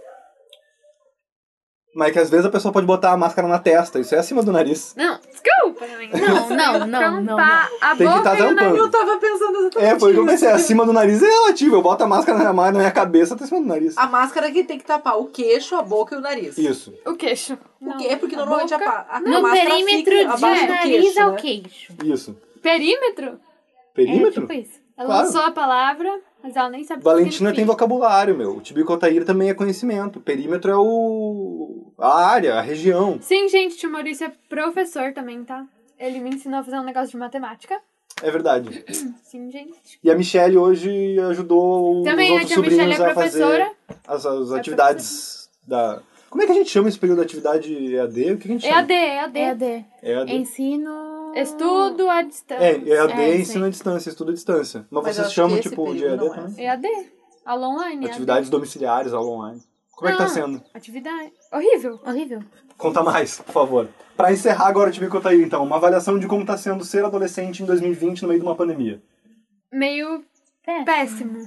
S3: Mas que às vezes a pessoa pode botar a máscara na testa, isso é acima do nariz.
S5: Não, desculpa também.
S1: Não, não, não, não,
S5: Tampar a
S3: Tem que
S5: boca
S3: tá
S5: e o
S3: tampando.
S5: nariz.
S4: Eu tava pensando exatamente
S3: É, foi o que eu
S4: isso.
S3: pensei, acima do nariz é relativo, eu boto a máscara na na minha cabeça, tá acima do nariz.
S4: A máscara que tem que tapar o queixo, a boca e o nariz.
S3: Isso.
S5: O queixo.
S4: O que é porque normalmente a,
S5: boca.
S4: pa- a, a
S1: No
S4: máscara
S1: perímetro
S4: fica
S1: de
S4: abaixo do
S1: nariz
S4: queixo,
S1: ao
S4: né?
S1: queixo.
S3: Isso.
S5: Perímetro?
S3: Perímetro?
S1: É tipo isso.
S5: Ela
S3: Claro.
S5: lançou a palavra, mas ela nem sabe o que
S3: Valentina tem
S5: significa.
S3: vocabulário, meu. O Tibico Altair também é conhecimento. Perímetro é o... a área, a região.
S5: Sim, gente, tio Maurício é professor também, tá? Ele me ensinou a fazer um negócio de matemática.
S3: É verdade.
S5: Sim, gente.
S3: E a Michelle hoje ajudou
S5: Também,
S3: os
S5: a
S3: outros
S5: tia Michelle
S3: sobrinhos
S5: é
S3: a fazer
S5: professora.
S3: as, as
S5: É
S3: atividades da... Como é que a gente chama esse período de atividade E A D? O que a gente
S5: E
S3: chama?
S5: A D, E A D.
S1: E A D.
S3: E A D.
S1: Ensino...
S5: Estudo à distância.
S3: É, E A D
S1: É,
S3: é
S1: isso
S3: ensino
S1: aí.
S3: à distância, estudo à distância. Mas,
S4: Mas eu
S3: vocês
S4: acho
S3: chamam,
S4: que esse
S3: tipo, de E A D
S4: período não é
S3: também?
S5: E A D. Aula online.
S3: Atividades domiciliares, aula online. Como é que tá
S5: Não.
S3: sendo?
S5: Atividade. Horrível.
S1: Horrível.
S3: Conta mais, por favor. Pra encerrar agora, Tibico Altair, então, uma avaliação de como tá sendo ser adolescente em dois mil e vinte no meio de uma pandemia.
S5: Meio
S1: Péssimo.
S5: péssimo.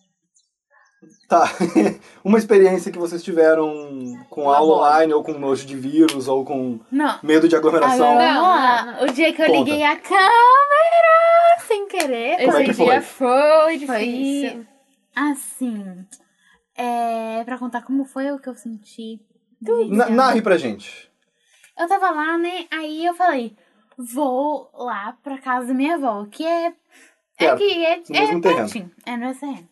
S3: Tá. Uma experiência que vocês tiveram com aula
S4: Labore.
S3: online, ou com nojo de vírus, ou com
S1: Não.
S3: medo de aglomeração.
S1: Agora,
S5: Não,
S1: vamos lá.
S5: não, não.
S1: O dia que eu
S3: Conta.
S1: liguei a câmera sem querer.
S3: Como é que
S5: Esse
S3: foi?
S5: dia foi
S1: Foi
S5: difícil.
S1: assim. É, pra contar como foi o que eu senti.
S3: Na- Narre pra gente.
S1: Eu tava lá, né? Aí eu falei, vou lá pra casa da minha avó, que é. É
S3: Perto,
S1: que é,
S3: no
S1: é
S3: mesmo terreno.
S1: pertinho. É no mesmo terreno.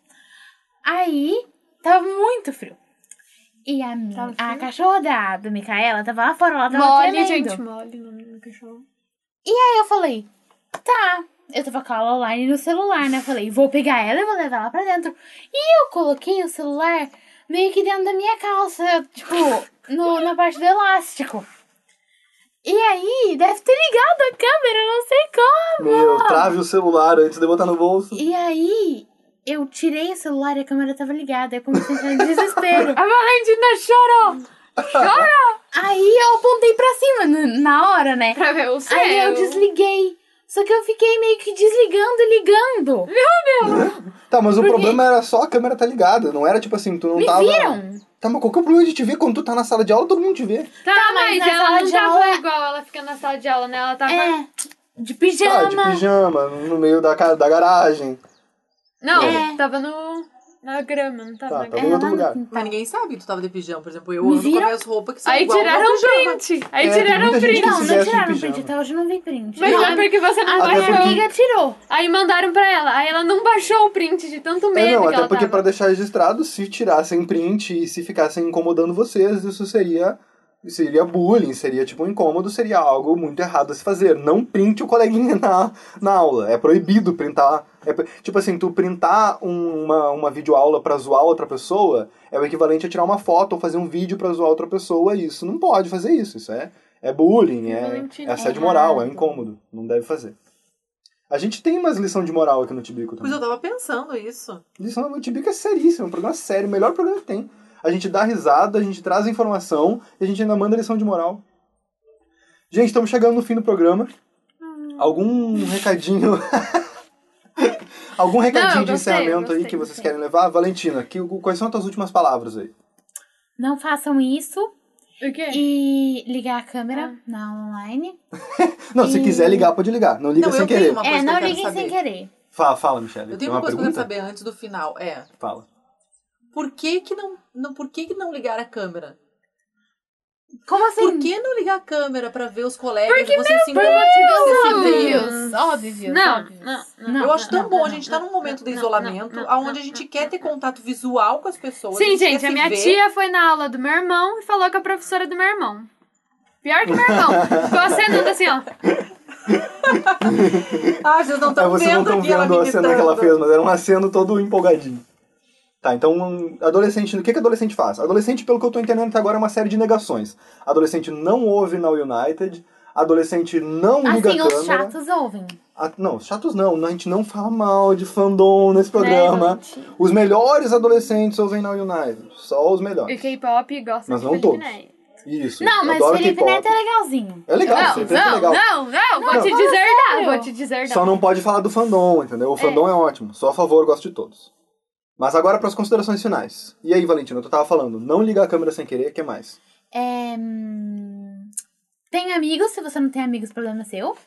S1: Aí tava muito frio. E a, minha,
S5: Tava
S1: a
S5: frio?
S1: cachorra da, da Micaela tava lá fora, ela tava
S5: Mole,
S1: tremendo.
S5: gente, mole no no cachorro.
S1: Aí eu falei, tá. Eu tava com a aula online no celular, né? Eu falei, vou pegar ela e vou levar ela pra dentro. E eu coloquei o celular meio que dentro da minha calça, tipo, no, na parte do elástico. E aí, deve ter ligado a câmera, eu não sei como.
S3: Meu, trave o celular antes de botar no bolso.
S1: E aí, eu tirei o celular e a câmera tava ligada. Aí eu comecei a entrar em desespero.
S5: A Valentina chorou
S1: Aí eu apontei pra cima n- na hora, né?
S5: pra ver o céu.
S1: Aí eu desliguei. Só que eu fiquei meio que desligando e ligando.
S3: Tá, mas o
S1: Por quê?
S3: problema era só a câmera tá ligada. Não era tipo assim, tu não
S1: Me
S3: tava...
S1: viram?
S3: Tá, mas qual que é o problema de te ver quando tu tá na sala de aula, todo mundo te vê?
S5: Tá,
S1: mas
S5: mas,
S1: na
S5: ela
S1: sala
S5: não
S1: de
S5: tava
S1: aula-
S5: igual ela fica na sala de aula, né? Ela tava...
S1: É, de
S3: Tá,
S1: pijama.
S3: de pijama, no meio da, ca- da garagem.
S5: Não,
S1: É.
S5: tava no... na grama, não tava
S3: Tá,
S5: na
S3: tá
S5: grama.
S3: em outro
S1: lá no
S3: lugar.
S1: quintal.
S4: Mas ninguém sabe que tu tava de pijama. Por exemplo, eu
S1: Me
S4: ando com as
S1: viram?
S4: minhas roupas que são
S5: Aí
S4: igual
S5: tiraram
S4: ao
S5: um
S4: pijama.
S5: print. Aí
S3: É, tem
S5: tiraram
S3: muita
S5: um
S3: gente
S5: print.
S3: que
S1: Não,
S3: se
S1: não
S3: veste de
S1: tiraram
S3: pijama.
S1: print, até hoje eu não vi print.
S5: Mas
S1: Não,
S5: é porque você não
S1: a
S3: Até
S1: minha
S5: baixou.
S3: porque-
S1: amiga tirou.
S5: Aí mandaram pra ela. Aí ela não baixou o print de tanto medo
S3: É, não,
S5: que
S3: até
S5: ela
S3: porque
S5: tava.
S3: pra deixar registrado, se tirassem print e se ficassem incomodando vocês, isso seria seria bullying, seria tipo um incômodo, seria algo muito errado a se fazer. Não printe o coleguinha na, na aula. É proibido printar. É, pro- tipo assim, tu printar um- uma, uma videoaula pra zoar outra pessoa é o equivalente a tirar uma foto ou fazer um vídeo pra zoar outra pessoa. E isso não pode fazer isso. Isso é, é bullying, é,
S5: Valentina,
S3: é assédio
S1: é
S3: moral, é
S1: errado.
S3: incômodo. Não deve fazer. A gente tem umas lição de moral aqui no Tibico também.
S4: Pois eu tava pensando isso.
S3: Lição do Tibico é seríssimo, é um programa sério, o melhor programa que tem. A gente dá risada, a gente traz informação e a gente ainda manda lição de moral. Gente, estamos chegando no fim do programa. Algum recadinho... Algum recadinho
S5: Não, eu
S3: de
S5: gostei,
S3: encerramento
S5: eu
S3: aí
S5: gostei,
S3: que vocês
S5: gostei.
S3: querem levar? Valentina, que, quais são as tuas últimas palavras aí?
S1: Não façam isso.
S5: O quê?
S1: E ligar a câmera
S5: Ah.
S1: na online.
S3: Não, se
S1: E-
S3: quiser ligar, pode ligar. Não liga
S4: Não,
S3: sem
S4: eu tenho
S3: querer.
S4: uma coisa
S1: É,
S4: que eu
S1: não
S4: quero
S1: liguem sem
S4: saber.
S1: querer.
S3: Fala, fala, Michelle.
S4: Eu
S3: Tem
S4: tenho uma coisa que eu
S3: pergunta?
S4: quero saber antes do final. É,
S3: Fala.
S4: por que que não, não, por que que não ligar a câmera?
S1: Como assim?
S4: Por que não ligar a câmera pra ver os colegas? Porque você se
S1: Por
S4: encontra,
S1: motivos
S4: você se vê?
S1: óbvios. Óbvios.
S5: Não,
S1: óbvios.
S5: não, não.
S4: Eu acho tão
S1: não,
S4: bom,
S1: não,
S4: a gente tá
S5: não,
S4: num momento
S5: não,
S4: de
S5: não,
S4: isolamento,
S5: não, não,
S4: onde a
S5: não,
S4: gente
S5: não,
S4: quer
S5: não,
S4: ter
S5: não.
S4: contato visual com as pessoas. a
S5: Sim,
S4: quer
S5: gente,
S4: se
S5: a minha
S4: ver.
S5: tia foi na aula do meu irmão e falou com a professora do meu irmão. Pior que meu irmão. Ficou acenando assim, ó.
S4: Ah, vocês não
S3: Aí
S4: estão
S3: vocês não
S4: vendo
S3: estão
S4: aqui ela
S3: vendo a
S4: me
S3: cena que ela
S4: imitando.
S3: fez, mas era um aceno todo empolgadinho. Tá, então, adolescente, o que que adolescente faz? Adolescente, pelo que eu tô entendendo até agora, é uma série de negações. Adolescente não ouve Now United, adolescente não liga
S1: Assim,
S3: a
S1: os
S3: câmera.
S1: chatos ouvem.
S3: A- não, chatos não, a gente não fala mal de fandom nesse programa.
S5: gente?
S3: Os melhores adolescentes ouvem Now United, só os
S5: E
S3: melhores.
S5: K-pop gosta
S3: Mas
S5: de
S3: não
S5: Felipe
S3: todos.
S5: Neto.
S3: Isso,
S1: Não,
S3: eu
S1: mas
S3: adoro
S1: Felipe
S3: K-pop.
S1: Neto é legalzinho.
S3: É legal,
S5: Não,
S3: Felipe Neto é
S5: não,
S3: legal.
S5: não, não, vou
S3: Não.
S5: te
S1: Fala
S5: deserdar,
S1: sério.
S5: vou te deserdar.
S3: Só não pode falar do fandom, entendeu? O fandom é, ótimo, sou a favor, gosto de todos. Mas agora para as considerações finais. E aí, Valentina, tu tava falando, não ligar a câmera sem querer, o que mais?
S1: É... hum, Tem amigos, se você não tem amigos, problema é seu.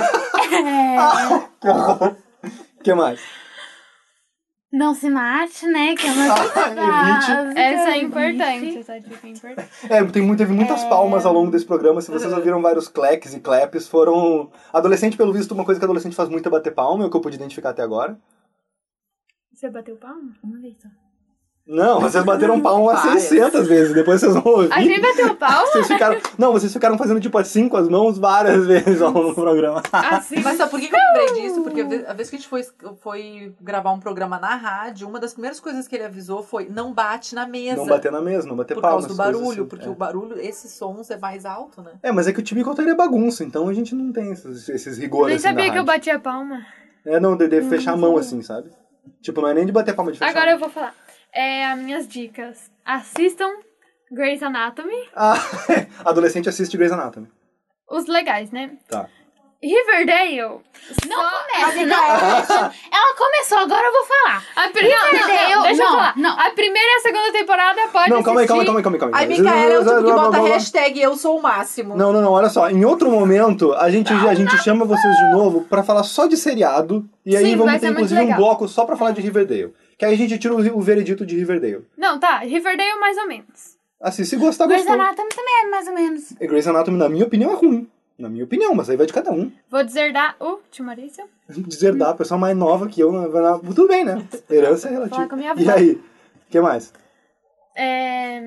S1: É...
S3: O que mais?
S1: Não se mate, né? Que é uma coisa
S3: Evite.
S1: básica,
S5: Essa é
S1: evite.
S5: importante, essa dica é importante.
S3: É, tem, muito- teve muitas palmas ao longo desse programa. Se vocês ouviram vários claques e claps, foram... Adolescente, pelo visto, uma coisa que adolescente faz muito é bater palma, é o que eu pude identificar até agora.
S5: Você bateu palma?
S1: Uma vez só.
S3: Não, vocês bateram palma
S4: Várias.
S3: seiscentas vezes, depois vocês vão ouvir.
S5: A gente bateu palma?
S3: Vocês ficaram... Não, vocês ficaram fazendo tipo assim com as mãos várias vezes ao longo do programa.
S5: Assim.
S4: Mas sabe por que que eu lembrei disso? Porque a vez, a vez que a gente foi, foi gravar um programa na rádio, uma das primeiras coisas que ele avisou foi não bate na mesa.
S3: Não bater na mesa, não bater
S4: por
S3: palma.
S4: causa do
S3: essas coisas
S4: barulho,
S3: assim.
S4: porque
S3: É.
S4: o barulho, esses sons é mais alto, né?
S3: É, mas é que o time contaria bagunça, então a gente não tem esses, esses rigores
S5: Nem
S3: assim
S5: sabia
S3: na
S5: que eu
S3: rádio.
S5: batia palma.
S3: É, não, de, de fechar a mão assim, sabe? Tipo, não é nem de bater palma, de fechar
S5: Agora
S3: a
S5: eu
S3: mão.
S5: vou falar. É, as minhas dicas. Assistam Grey's Anatomy.
S3: Ah, adolescente assiste Grey's Anatomy.
S5: Os legais, né?
S3: Tá.
S5: Riverdale.
S1: Não começa, não começa. Ela começou, agora eu vou falar.
S5: A pri... não, não,
S1: Riverdale,
S5: não, deixa eu
S1: não,
S5: falar.
S1: não.
S5: A primeira e a segunda temporada pode
S3: Não, calma aí, calma aí,
S5: assistir.
S3: calma aí, calma aí. calma aí.
S4: Aí, Micaela é o tipo que bota a hashtag eu sou o máximo.
S3: Não, não, não, olha só. Em outro momento, a gente, a gente chama vocês de novo pra falar só de seriado. E aí
S5: Sim,
S3: vamos
S5: vai
S3: ter,
S5: ser muito
S3: inclusive, um
S5: legal.
S3: bloco só pra falar de Riverdale. Que aí a gente tira o, o veredito de Riverdale.
S5: Não, tá. Riverdale mais ou menos.
S3: Assim, se gostar,
S1: Grey's
S3: gostou.
S1: Anatomy também é mais ou menos.
S3: E Grey's Anatomy, na minha opinião, é ruim. Na minha opinião, mas aí vai de cada um.
S5: Vou deserdar o tio Maurício.
S3: Deserdar, a pessoa mais nova que eu, vai lá, tudo bem, né? Herança é relativa.
S5: Falar com a minha
S3: E
S5: avó.
S3: aí? O que mais?
S5: É...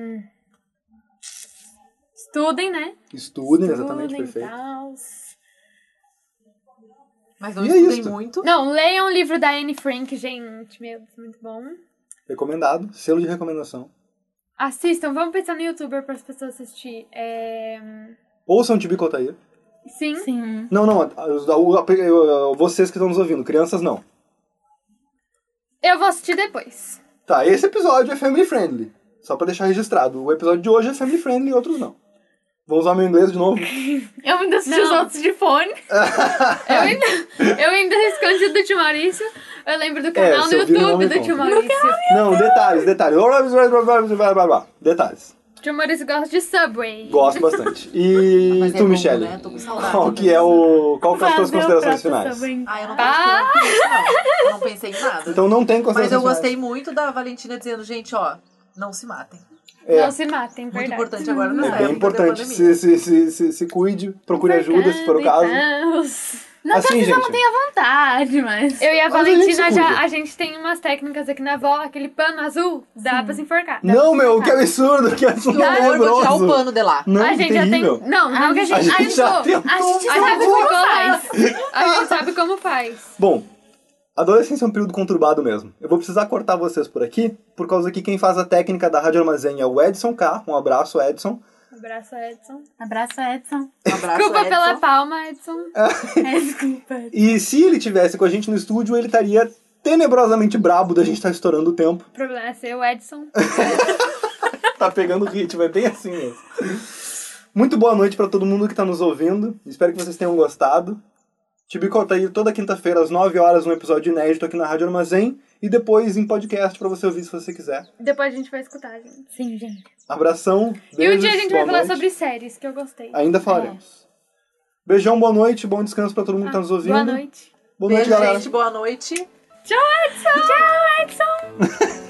S5: Estudem, né?
S3: Estudem, exatamente,
S5: Estudem,
S3: perfeito.
S5: tals.
S4: Mas não
S3: E é
S4: estudem
S3: isso.
S4: muito.
S5: Não, leiam o livro da Anne Frank, gente. Meu Deus, muito bom.
S3: Recomendado, selo de recomendação.
S5: Assistam, vamos pensar no YouTuber para as pessoas assistir. É...
S3: Ouçam Tibico Altair.
S5: Sim.
S1: Sim.
S3: Não, não, os- o- a- vocês que estão nos ouvindo, crianças não.
S5: Eu vou assistir depois.
S3: Tá, esse episódio é family friendly. Só pra deixar registrado. O episódio de hoje é family friendly e outros não. Vamos usar meu inglês de novo?
S1: Eu ainda assisti os
S5: Não.
S1: outros de fone.
S5: Eu ainda, eu ainda escondi do tio Maurício. Eu lembro do canal
S3: se
S5: no
S3: eu vir, não
S5: YouTube
S3: me
S5: do tio
S3: conta.
S5: Maurício.
S3: Não, detalhes, detalhes. Detalhes.
S5: O tio Maurício gosta de Subway.
S3: Gosto bastante. E
S4: Mas é
S3: tu,
S4: bom,
S3: Michele?
S4: né? Tô com saudade.
S3: Qual que é o. Qual que é as tuas
S1: Fazer o
S3: considerações
S1: prato
S3: finais?
S1: também.
S4: Ah, eu não tô
S5: Ah!
S4: esperando não. Eu não pensei em nada.
S3: Então não tem
S4: Mas
S3: considerações
S4: eu gostei
S3: finais.
S4: muito da Valentina dizendo, gente, ó, não se matem.
S3: É.
S5: Não se matem,
S4: Muito
S5: verdade.
S4: importante agora nessa
S3: É
S4: época
S3: bem importante.
S4: da
S3: Se,
S4: pandemia.
S3: se, se, se, se cuide, procure ajuda se for o caso.
S1: Não
S3: Assim,
S1: que vocês
S3: gente.
S1: não tenham vontade, mas...
S5: Eu e a
S3: Mas a gente
S5: Valentina
S3: se
S5: já,
S3: cuida.
S5: a gente tem umas técnicas aqui na avó, aquele pano azul, dá pra se enforcar. dá
S3: Não,
S5: pra se
S3: meu, que
S5: enforcar.
S3: absurdo, que absurdo
S4: Que horror, vou tirar o
S3: tenebroso.
S4: pano de lá.
S3: Não,
S5: A
S3: que
S5: gente já tem.
S3: terrível.
S5: Não, não que a gente,
S3: A gente já
S5: tentou.
S3: tentou.
S1: A gente
S5: A
S1: sabe
S5: gente
S1: como
S5: ficou,
S1: faz.
S5: A gente sabe como faz.
S3: Bom, adolescência é um período conturbado mesmo. Eu vou precisar cortar vocês por aqui, por causa que quem faz a técnica da Rádio Armazém é o Edson K. Um abraço, Edson.
S5: Abraço, Edson.
S1: Abraço, Edson.
S4: Um abraço,
S5: Desculpa
S4: Edson.
S5: pela palma, Edson.
S1: É, desculpa.
S3: E se ele tivesse com a gente no estúdio, ele estaria tenebrosamente brabo da gente estar estourando o tempo.
S5: O problema é ser o Edson.
S3: Tá pegando ritmo, é bem assim mesmo. Muito boa noite pra todo mundo que tá nos ouvindo. Espero que vocês tenham gostado. Tibico Altair toda quinta-feira às nove horas, um episódio inédito aqui na Rádio Armazém. e depois em podcast pra você ouvir se você quiser.
S5: Depois a gente vai escutar, gente.
S1: Sim, gente.
S3: Abração,
S5: E
S3: beijos,
S5: um dia a gente
S3: boa
S5: vai falar
S3: noite.
S5: sobre séries, que eu gostei.
S3: Ainda falaremos. Beijão, boa noite, bom descanso pra todo mundo que tá nos ouvindo.
S5: Boa noite.
S3: Boa noite,
S4: Beijo,
S3: galera.
S4: gente. Boa noite.
S5: Tchau, Edson! Tchau, Edson!